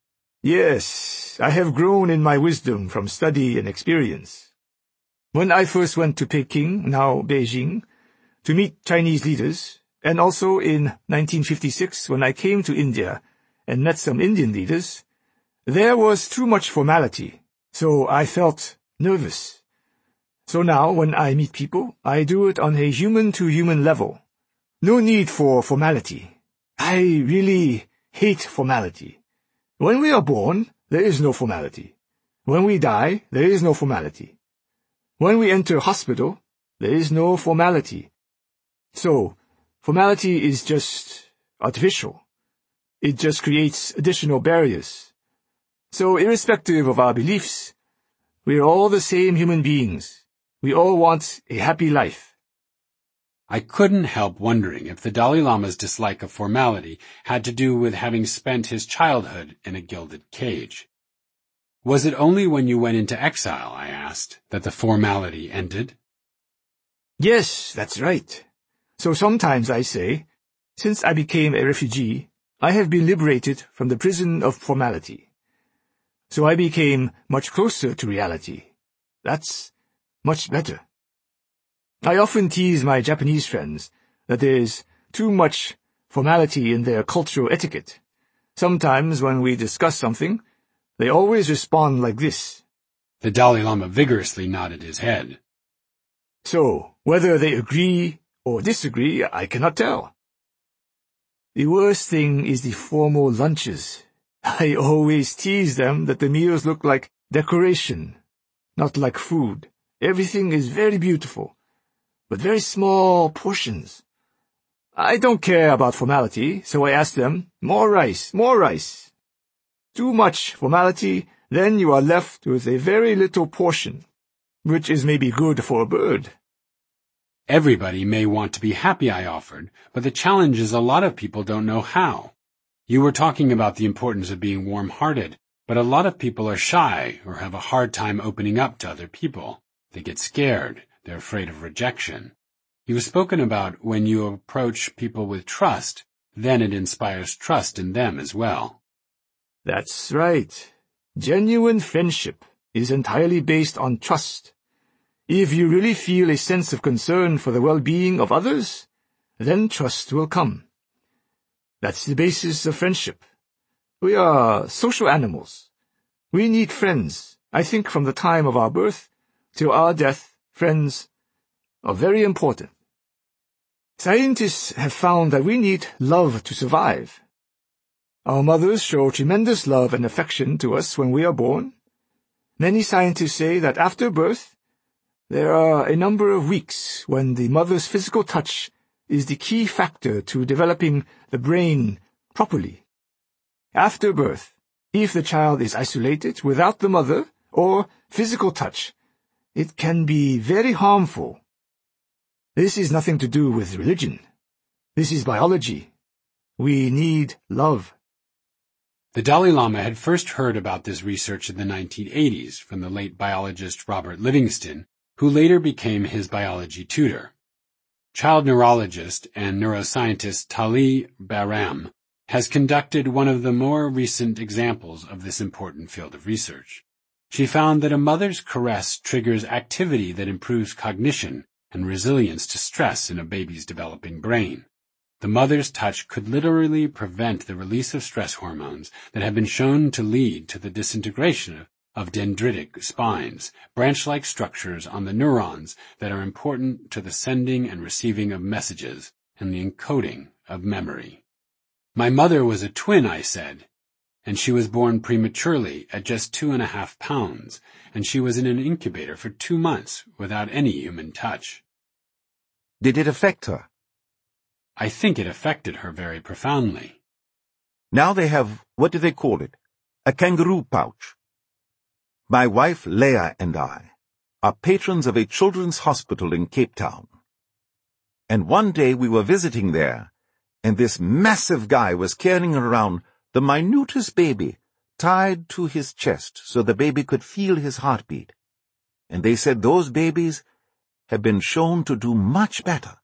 Yes, I have grown in my wisdom from study and experience. When I first went to Peking, now Beijing, to meet Chinese leaders, and also in 1956 when I came to India and met some Indian leaders, there was too much formality, so I felt nervous. So now, when I meet people, I do it on a human-to-human level. No need for formality. I really hate formality. When we are born, there is no formality. When we die, there is no formality. When we enter hospital, there is no formality. So, formality is just artificial. It just creates additional barriers. So, irrespective of our beliefs, we are all the same human beings. We all want a happy life. I couldn't help wondering if the Dalai Lama's dislike of formality had to do with having spent his childhood in a gilded cage. Was it only when you went into exile, I asked, that the formality ended? Yes, that's right. So sometimes I say, since I became a refugee, I have been liberated from the prison of formality. So I became much closer to reality. That's much better. I often tease my Japanese friends that there is too much formality in their cultural etiquette. Sometimes when we discuss something, they always respond like this. The Dalai Lama vigorously nodded his head. So, whether they agree or disagree, I cannot tell. The worst thing is the formal lunches. I always tease them that the meals look like decoration, not like food. Everything is very beautiful, but very small portions. I don't care about formality, so I ask them, more rice, more rice. Too much formality, then you are left with a very little portion, which is maybe good for a bird. Everybody may want to be happy, I offered, but the challenge is a lot of people don't know how. You were talking about the importance of being warm-hearted, but a lot of people are shy or have a hard time opening up to other people. They get scared. They're afraid of rejection. You've spoken about when you approach people with trust, then it inspires trust in them as well. That's right. Genuine friendship is entirely based on trust. If you really feel a sense of concern for the well-being of others, then trust will come. That's the basis of friendship. We are social animals. We need friends. I think from the time of our birth till our death, friends are very important. Scientists have found that we need love to survive. Our mothers show tremendous love and affection to us when we are born. Many scientists say that after birth, there are a number of weeks when the mother's physical touch is the key factor to developing the brain properly. After birth, if the child is isolated without the mother or physical touch, it can be very harmful. This is nothing to do with religion. This is biology. We need love. The Dalai Lama had first heard about this research in the 1980s from the late biologist Robert Livingston, who later became his biology tutor. Child neurologist and neuroscientist Tali Baram has conducted one of the more recent examples of this important field of research. She found that a mother's caress triggers activity that improves cognition and resilience to stress in a baby's developing brain. The mother's touch could literally prevent the release of stress hormones that have been shown to lead to the disintegration of dendritic spines, branch-like structures on the neurons that are important to the sending and receiving of messages and the encoding of memory. My mother was a twin, I said, and she was born prematurely at just 2.5 pounds, and she was in an incubator for 2 months without any human touch. Did it affect her? I think it affected her very profoundly. Now they have, what do they call it? A kangaroo pouch. My wife, Leah, and I are patrons of a children's hospital in Cape Town. And one day we were visiting there, and this massive guy was carrying around the minutest baby tied to his chest so the baby could feel his heartbeat. And they said those babies have been shown to do much better.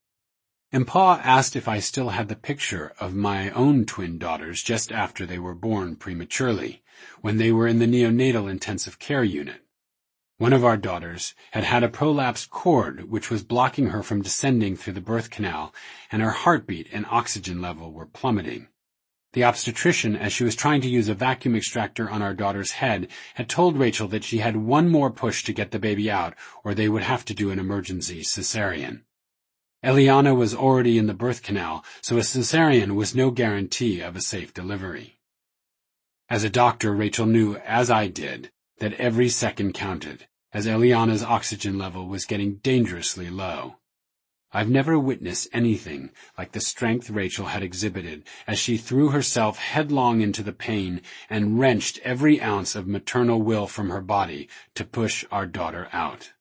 And Pa asked if I still had the picture of my own twin daughters just after they were born prematurely, when they were in the neonatal intensive care unit. One of our daughters had had a prolapsed cord which was blocking her from descending through the birth canal, and her heartbeat and oxygen level were plummeting. The obstetrician, as she was trying to use a vacuum extractor on our daughter's head, had told Rachel that she had one more push to get the baby out, or they would have to do an emergency cesarean. Eliana was already in the birth canal, so a cesarean was no guarantee of a safe delivery. As a doctor, Rachel knew, as I did, that every second counted, as Eliana's oxygen level was getting dangerously low. I've never witnessed anything like the strength Rachel had exhibited as she threw herself headlong into the pain and wrenched every ounce of maternal will from her body to push our daughter out.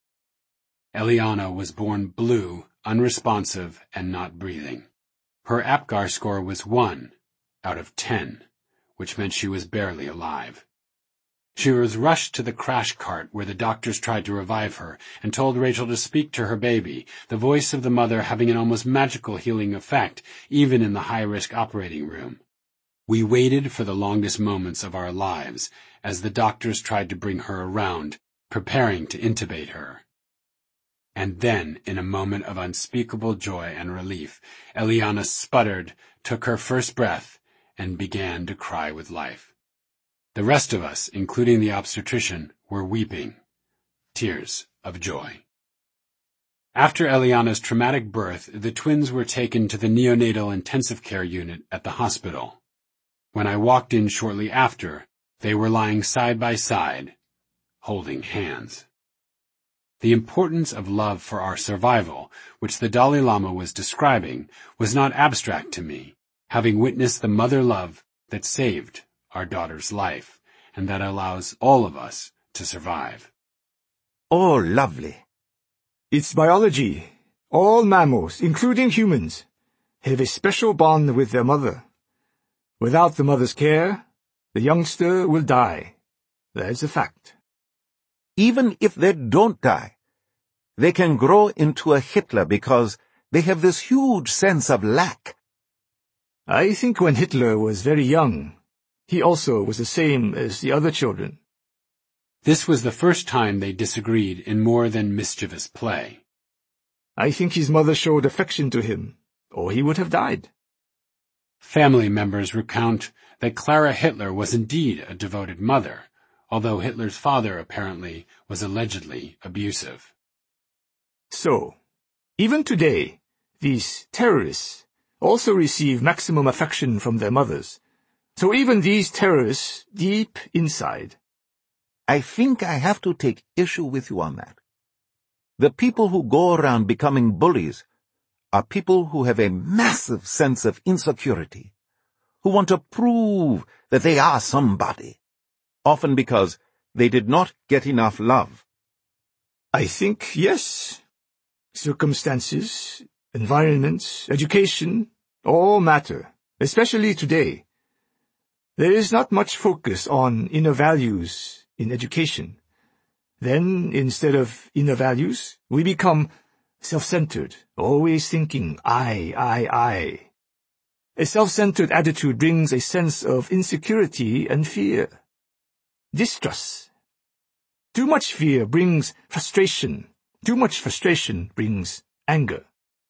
Eliana was born blue, unresponsive, and not breathing. Her APGAR score was 1 out of 10, which meant she was barely alive. She was rushed to the crash cart where the doctors tried to revive her and told Rachel to speak to her baby, the voice of the mother having an almost magical healing effect, even in the high-risk operating room. We waited for the longest moments of our lives as the doctors tried to bring her around, preparing to intubate her. And then, in a moment of unspeakable joy and relief, Eliana sputtered, took her first breath, and began to cry with life. The rest of us, including the obstetrician, were weeping. Tears of joy. After Eliana's traumatic birth, the twins were taken to the neonatal intensive care unit at the hospital. When I walked in shortly after, they were lying side by side, holding hands. The importance of love for our survival, which the Dalai Lama was describing, was not abstract to me, having witnessed the mother love that saved our daughter's life, and that allows all of us to survive. Oh, lovely. It's biology. All mammals, including humans, have a special bond with their mother. Without the mother's care, the youngster will die. That's a fact. Even if they don't die, they can grow into a Hitler because they have this huge sense of lack. I think when Hitler was very young, he also was the same as the other children. This was the first time they disagreed in more than mischievous play. I think his mother showed affection to him, or he would have died. Family members recount that Clara Hitler was indeed a devoted mother, although Hitler's father apparently was allegedly abusive. So, even today, these terrorists also receive maximum affection from their mothers. So even these terrorists, deep inside. I think I have to take issue with you on that. The people who go around becoming bullies are people who have a massive sense of insecurity, who want to prove that they are somebody, often because they did not get enough love. I think, yes, circumstances, environments, education, all matter, especially today. There is not much focus on inner values in education. Then, instead of inner values, we become self-centered, always thinking, I. A self-centered attitude brings a sense of insecurity and fear. Distrust. Too much fear brings frustration. Too much frustration brings anger.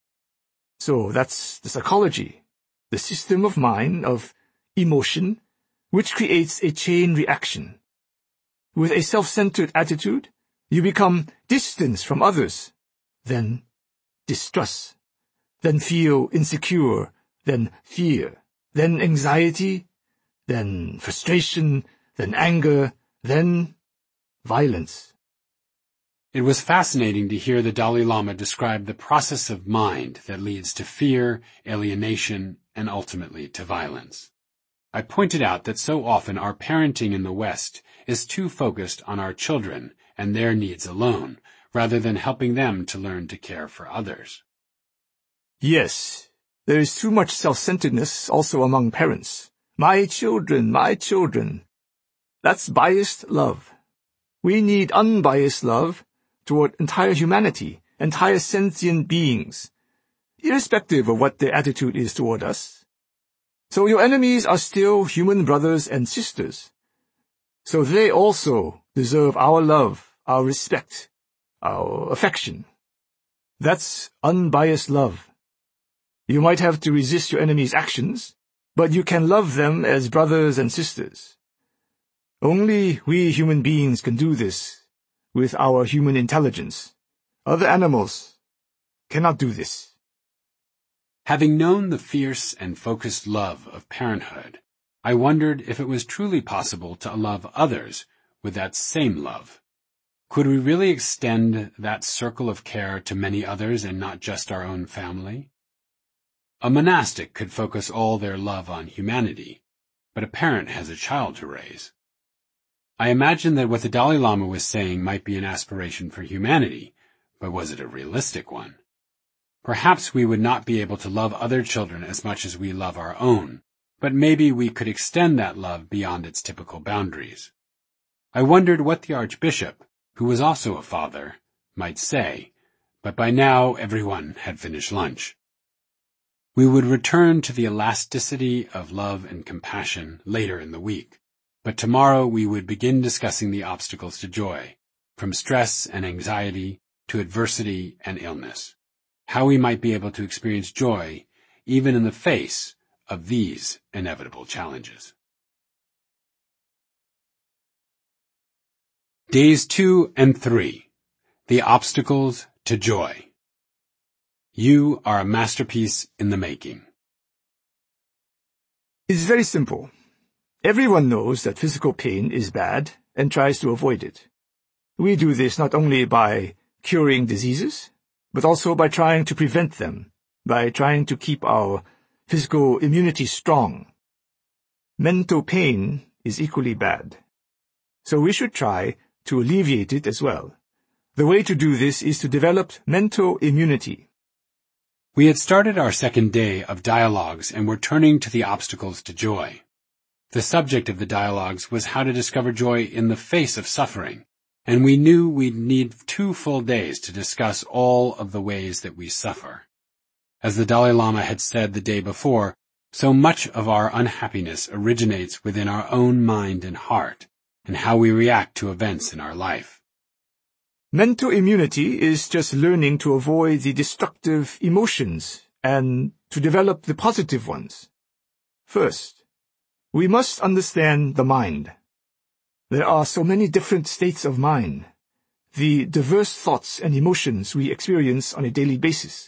So that's the psychology, the system of mind, of emotion, which creates a chain reaction. With a self-centered attitude, you become distant from others, then distrust, then feel insecure, then fear, then anxiety, then frustration, then anger, then violence. It was fascinating to hear the Dalai Lama describe the process of mind that leads to fear, alienation, and ultimately to violence. I pointed out that so often our parenting in the West is too focused on our children and their needs alone, rather than helping them to learn to care for others. Yes, there is too much self-centeredness also among parents. My children, my children. That's biased love. We need unbiased love toward entire humanity, entire sentient beings, irrespective of what their attitude is toward us. So your enemies are still human brothers and sisters. So they also deserve our love, our respect, our affection. That's unbiased love. You might have to resist your enemy's actions, but you can love them as brothers and sisters. Only we human beings can do this with our human intelligence. Other animals cannot do this. Having known the fierce and focused love of parenthood, I wondered if it was truly possible to love others with that same love. Could we really extend that circle of care to many others and not just our own family? A monastic could focus all their love on humanity, but a parent has a child to raise. I imagine that what the Dalai Lama was saying might be an aspiration for humanity, but was it a realistic one? Perhaps we would not be able to love other children as much as we love our own, but maybe we could extend that love beyond its typical boundaries. I wondered what the Archbishop, who was also a father, might say, but by now everyone had finished lunch. We would return to the elasticity of love and compassion later in the week, but tomorrow we would begin discussing the obstacles to joy, from stress and anxiety to adversity and illness, how we might be able to experience joy even in the face of these inevitable challenges. Days 2 and 3. The Obstacles to Joy. You are a masterpiece in the making. It's very simple. Everyone knows that physical pain is bad and tries to avoid it. We do this not only by curing diseases, but also by trying to prevent them, by trying to keep our physical immunity strong. Mental pain is equally bad, so we should try to alleviate it as well. The way to do this is to develop mental immunity. We had started our second day of dialogues and were turning to the obstacles to joy. The subject of the dialogues was how to discover joy in the face of suffering, and we knew we'd need 2 full days to discuss all of the ways that we suffer. As the Dalai Lama had said the day before, so much of our unhappiness originates within our own mind and heart, and how we react to events in our life. Mental immunity is just learning to avoid the destructive emotions and to develop the positive ones. First, we must understand the mind. There are so many different states of mind, the diverse thoughts and emotions we experience on a daily basis.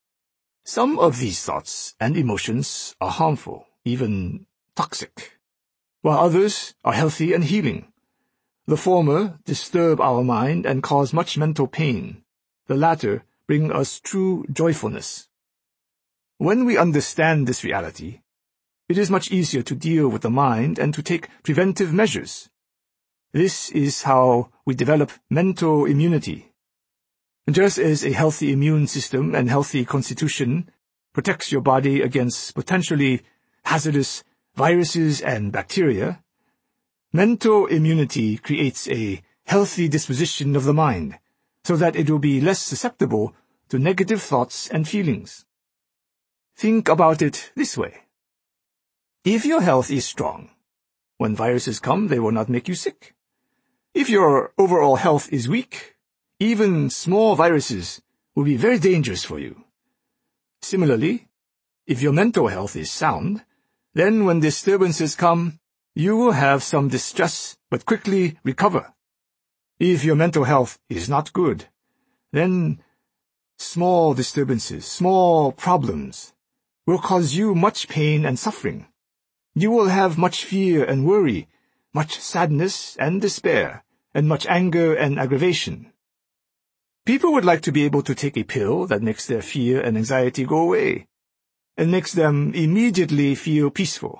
Some of these thoughts and emotions are harmful, even toxic, while others are healthy and healing. The former disturb our mind and cause much mental pain. The latter bring us true joyfulness. When we understand this reality, it is much easier to deal with the mind and to take preventive measures. This is how we develop mental immunity. Just as a healthy immune system and healthy constitution protects your body against potentially hazardous viruses and bacteria, mental immunity creates a healthy disposition of the mind so that it will be less susceptible to negative thoughts and feelings. Think about it this way. If your health is strong, when viruses come, they will not make you sick. If your overall health is weak, even small viruses will be very dangerous for you. Similarly, if your mental health is sound, then when disturbances come, you will have some distress but quickly recover. If your mental health is not good, then small disturbances, small problems will cause you much pain and suffering. You will have much fear and worry, much sadness and despair, and much anger and aggravation. People would like to be able to take a pill that makes their fear and anxiety go away, and makes them immediately feel peaceful.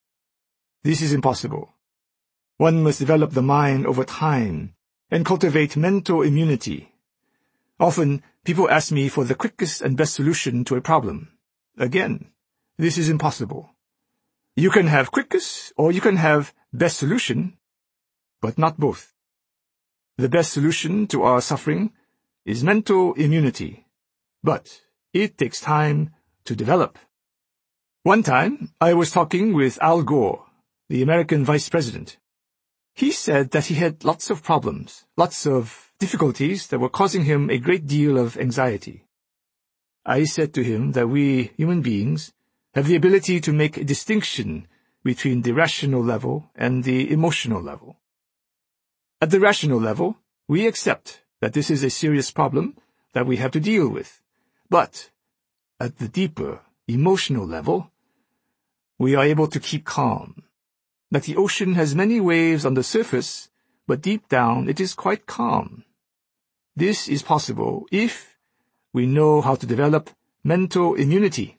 This is impossible. One must develop the mind over time and cultivate mental immunity. Often, people ask me for the quickest and best solution to a problem. Again, this is impossible. You can have quickest or you can have best solution, but not both. The best solution to our suffering is mental immunity, but it takes time to develop. One time, I was talking with Al Gore, the American Vice President. He said that he had lots of problems, lots of difficulties that were causing him a great deal of anxiety. I said to him that we, human beings, have the ability to make a distinction between the rational level and the emotional level. At the rational level, we accept that this is a serious problem that we have to deal with. But at the deeper, emotional level, we are able to keep calm. Like the ocean has many waves on the surface, but deep down it is quite calm. This is possible if we know how to develop mental immunity.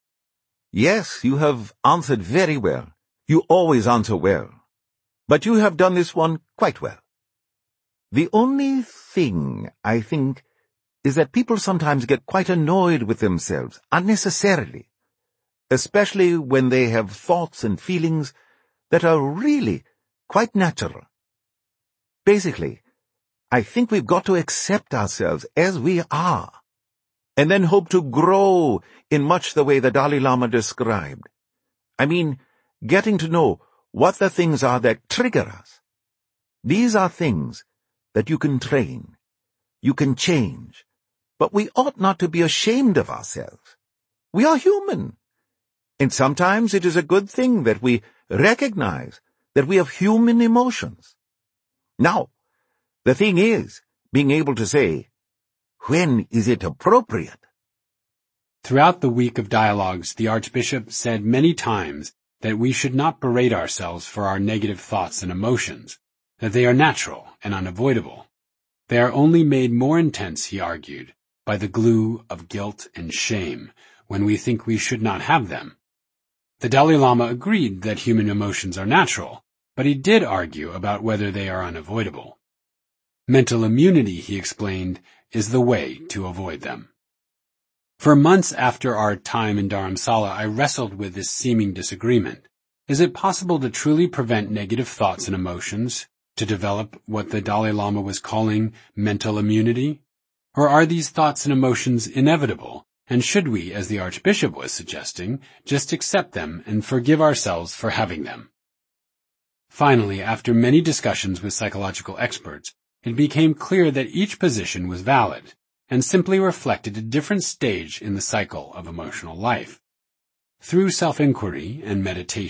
Yes, you have answered very well. You always answer well. But you have done this one quite well. The only thing, I think, is that people sometimes get quite annoyed with themselves unnecessarily, especially when they have thoughts and feelings that are really quite natural. Basically, I think we've got to accept ourselves as we are, and then hope to grow in much the way the Dalai Lama described. I mean, getting to know what the things are that trigger us. These are things that you can train, you can change, but we ought not to be ashamed of ourselves. We are human, and sometimes it is a good thing that we recognize that we have human emotions. Now, the thing is being able to say, when is it appropriate? Throughout the week of dialogues, the Archbishop said many times that we should not berate ourselves for our negative thoughts and emotions, that they are natural and unavoidable. They are only made more intense, he argued, by the glue of guilt and shame when we think we should not have them. The Dalai Lama agreed that human emotions are natural, but he did argue about whether they are unavoidable. Mental immunity, he explained, is the way to avoid them. For months after our time in Dharamsala, I wrestled with this seeming disagreement. Is it possible to truly prevent negative thoughts and emotions, to develop what the Dalai Lama was calling mental immunity? Or are these thoughts and emotions inevitable, and should we, as the Archbishop was suggesting, just accept them and forgive ourselves for having them? Finally, after many discussions with psychological experts, it became clear that each position was valid and simply reflected a different stage in the cycle of emotional life. Through self-inquiry and meditation,